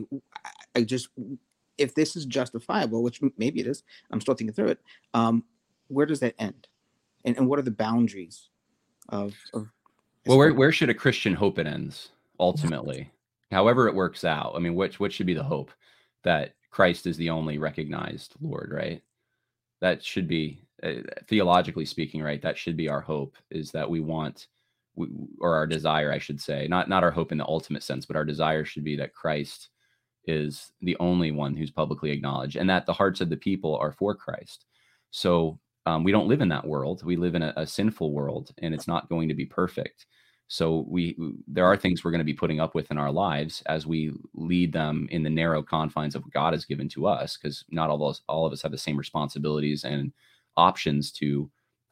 if this is justifiable, which maybe it is, I'm still thinking through it. Where does that end? And what are the boundaries of well, where should a Christian hope it ends ultimately? However it works out. I mean, what should be the hope? That Christ is the only recognized Lord, right? That should be, theologically speaking, right? That should be our hope, is that or our desire, I should say, not our hope in the ultimate sense, but our desire should be that Christ is the only one who's publicly acknowledged, and that the hearts of the people are for Christ. So we don't live in that world. We live in a sinful world, and it's not going to be perfect. So there are things we're going to be putting up with in our lives as we lead them in the narrow confines of what God has given to us, because not all of us have the same responsibilities and options to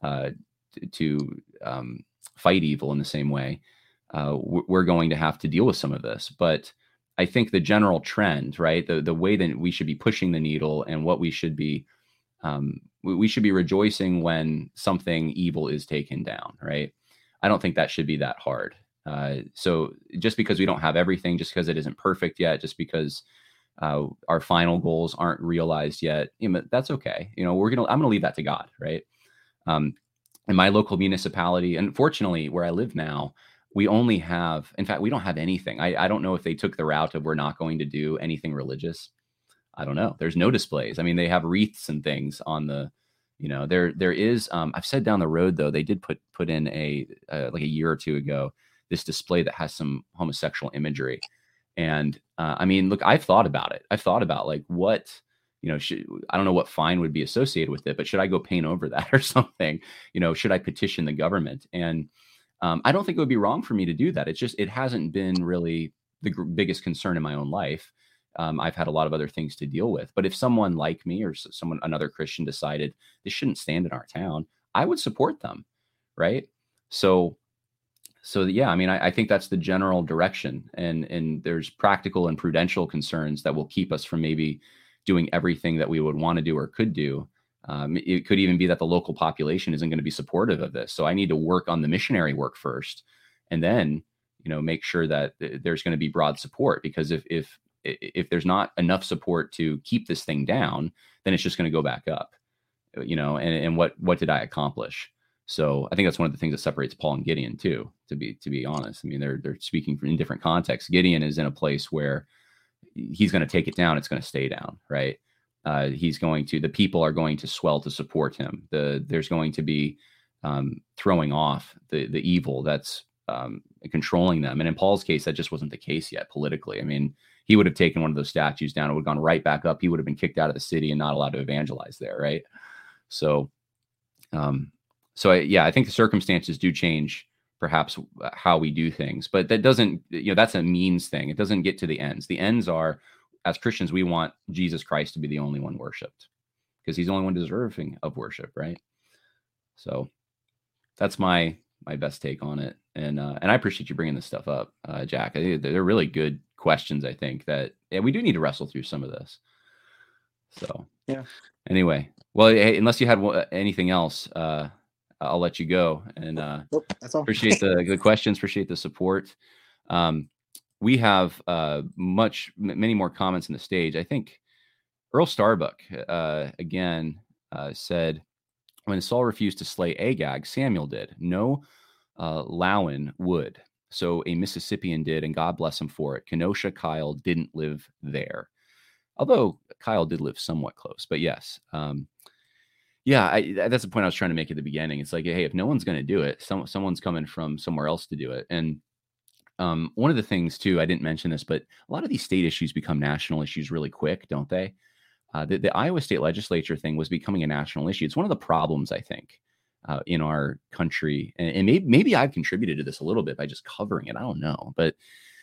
fight evil in the same way. We're going to have to deal with some of this, but I think the general trend, right, the way that we should be pushing the needle, and what we should be rejoicing when something evil is taken down, right? I don't think that should be that hard. So just because we don't have everything, just because it isn't perfect yet, just because our final goals aren't realized yet, that's okay. You know, I'm going to leave that to God, right? In my local municipality, and fortunately where I live now, we only have, in fact, we don't have anything. I don't know if they took the route of, we're not going to do anything religious. I don't know. There's no displays. I mean, they have wreaths and things on the, you know, there is, I've said down the road though, they did put in like a year or two ago, this display that has some homosexual imagery. And I mean, look, I've thought about it. I've thought about like what, I don't know what fine would be associated with it, but should I go paint over that or something? Should I petition the government? And I don't think it would be wrong for me to do that. It's just, it hasn't been really the biggest concern in my own life. I've had a lot of other things to deal with. But if someone like me or another Christian decided this shouldn't stand in our town, I would support them. Right. So yeah, I mean, I think that's the general direction, and there's practical and prudential concerns that will keep us from maybe doing everything that we would want to do or could do. It could even be that the local population isn't going to be supportive of this. So I need to work on the missionary work first, and then, make sure that there's going to be broad support, because if there's not enough support to keep this thing down, then it's just going to go back up, and what did I accomplish? So I think that's one of the things that separates Paul and Gideon too, to be honest. I mean, they're speaking in different contexts. Gideon is in a place where he's going to take it down. It's going to stay down, right? The people are going to swell to support him. There's going to be throwing off the evil that's controlling them. And in Paul's case, that just wasn't the case yet politically. I mean, he would have taken one of those statues down. It would have gone right back up. He would have been kicked out of the city and not allowed to evangelize there, right? So, I think the circumstances do change perhaps how we do things, but that doesn't, that's a means thing. It doesn't get to the ends. The ends are, as Christians, we want Jesus Christ to be the only one worshiped, because he's the only one deserving of worship, right? So that's my best take on it. And I appreciate you bringing this stuff up, Jack. They're really good questions. I think that we do need to wrestle through some of this. So yeah. Anyway, well, hey, unless you had anything else, I'll let you go. And that's all. Appreciate the questions. Appreciate the support. We have many more comments on the stage. I think Earl Starbuck again said, when Saul refused to slay Agag, Samuel did. No, Lowen would. So a Mississippian did, and God bless him for it. Kenosha Kyle didn't live there, although Kyle did live somewhat close. But yes, that's the point I was trying to make at the beginning. It's like, hey, if no one's going to do it, someone's coming from somewhere else to do it. And one of the things too, I didn't mention this, but a lot of these state issues become national issues really quick, don't they? The Iowa state legislature thing was becoming a national issue. It's one of the problems, I think, in our country, and maybe I've contributed to this a little bit by just covering it. I don't know, but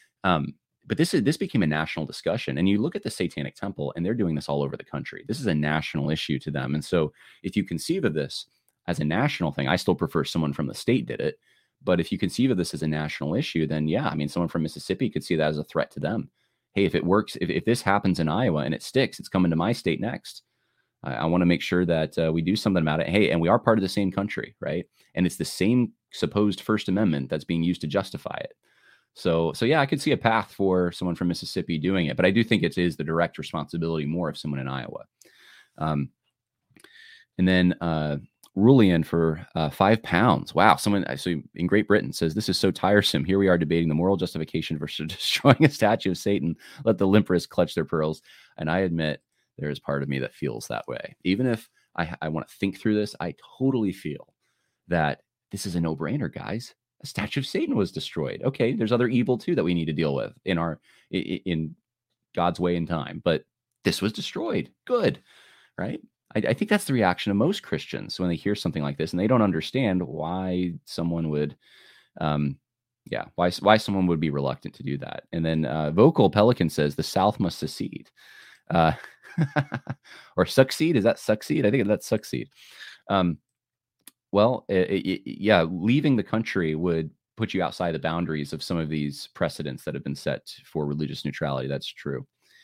this became a national discussion. And you look at the Satanic Temple, and they're doing this all over the country. This is a national issue to them. And so if you conceive of this as a national thing, I still prefer someone from the state did it. But if you conceive of this as a national issue, then yeah, I mean, someone from Mississippi could see that as a threat to them. Hey, if it works, if this happens in Iowa and it sticks, it's coming to my state next. I want to make sure that we do something about it. Hey, and we are part of the same country, right? And it's the same supposed First Amendment that's being used to justify it. So yeah, I could see a path for someone from Mississippi doing it, but I do think it is the direct responsibility more of someone in Iowa. And then Rulian for £5. Wow. Someone so in Great Britain says, this is so tiresome. Here we are debating the moral justification for destroying a statue of Satan. Let the limperous clutch their pearls. And I admit there is part of me that feels that way. Even if I want to think through this, I totally feel that this is a no-brainer, guys. A statue of Satan was destroyed. Okay, there's other evil too that we need to deal with in God's way and time. But this was destroyed. Good, right? I think that's the reaction of most Christians when they hear something like this, and they don't understand why someone would, why someone would be reluctant to do that. And then Vocal Pelican says the South must secede, or succeed. Is that succeed? I think that's succeed. Leaving the country would put you outside the boundaries of some of these precedents that have been set for religious neutrality. That's true.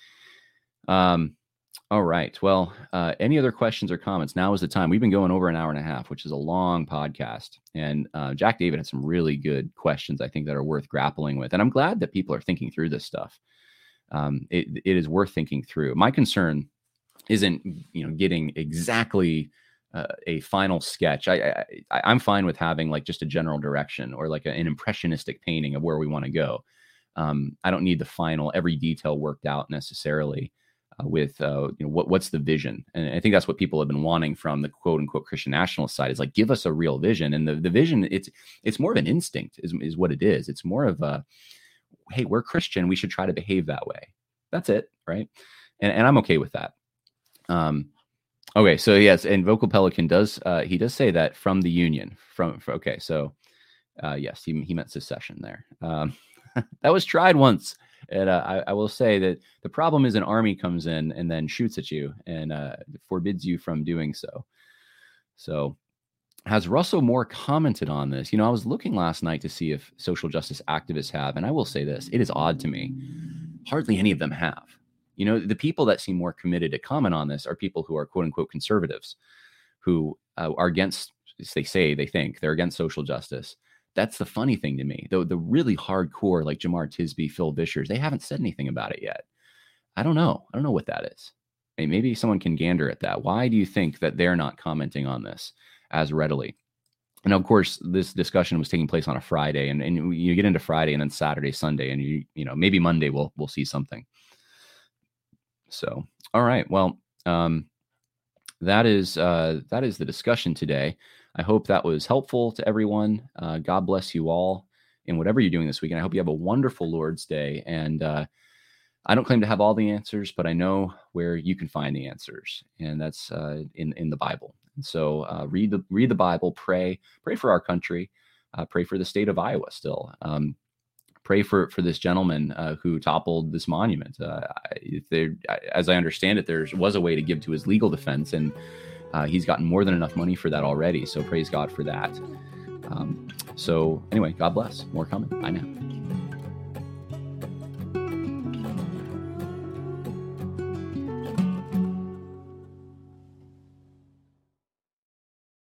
All right. Well, any other questions or comments? Now is the time. We've been going over an hour and a half, which is a long podcast. And Jack David had some really good questions, I think, that are worth grappling with. And I'm glad that people are thinking through this stuff. It is worth thinking through. My concern isn't, getting exactly a final sketch. I'm fine with having like just a general direction or like an impressionistic painting of where we want to go. I don't need the final, every detail worked out necessarily. With what's the vision, and I think that's what people have been wanting from the quote unquote Christian nationalist side, is like, give us a real vision. And the vision, it's more of an instinct is what it is. It's more of hey, we're Christian, we should try to behave that way. That's it, right? And I'm okay with that. Okay, so yes, and Vocal Pelican does he does say that from the Union. Okay, so yes, he meant secession there. That was tried once. And I will say that the problem is an army comes in and then shoots at you and forbids you from doing so. So has Russell Moore commented on this? I was looking last night to see if social justice activists have, and I will say this, it is odd to me. Hardly any of them have. The people that seem more committed to comment on this are people who are quote unquote conservatives, who are against, they think they're against social justice. That's the funny thing to me. Though the really hardcore, like Jamar Tisby, Phil Visscher, they haven't said anything about it yet. I don't know what that is. Maybe someone can gander at that. Why do you think that they're not commenting on this as readily? And of course, this discussion was taking place on a Friday, and you get into Friday and then Saturday, Sunday, and maybe Monday we'll see something. So, all right. Well, that is the discussion today. I hope that was helpful to everyone. God bless you all in whatever you're doing this weekend. I hope you have a wonderful Lord's Day. And I don't claim to have all the answers, but I know where you can find the answers, and that's in the Bible. And so read the Bible, pray for our country, pray for the state of Iowa still. Pray for this gentleman who toppled this monument. As I understand it, there was a way to give to his legal defense, and he's gotten more than enough money for that already. So praise God for that. So anyway, God bless. More coming. Bye now.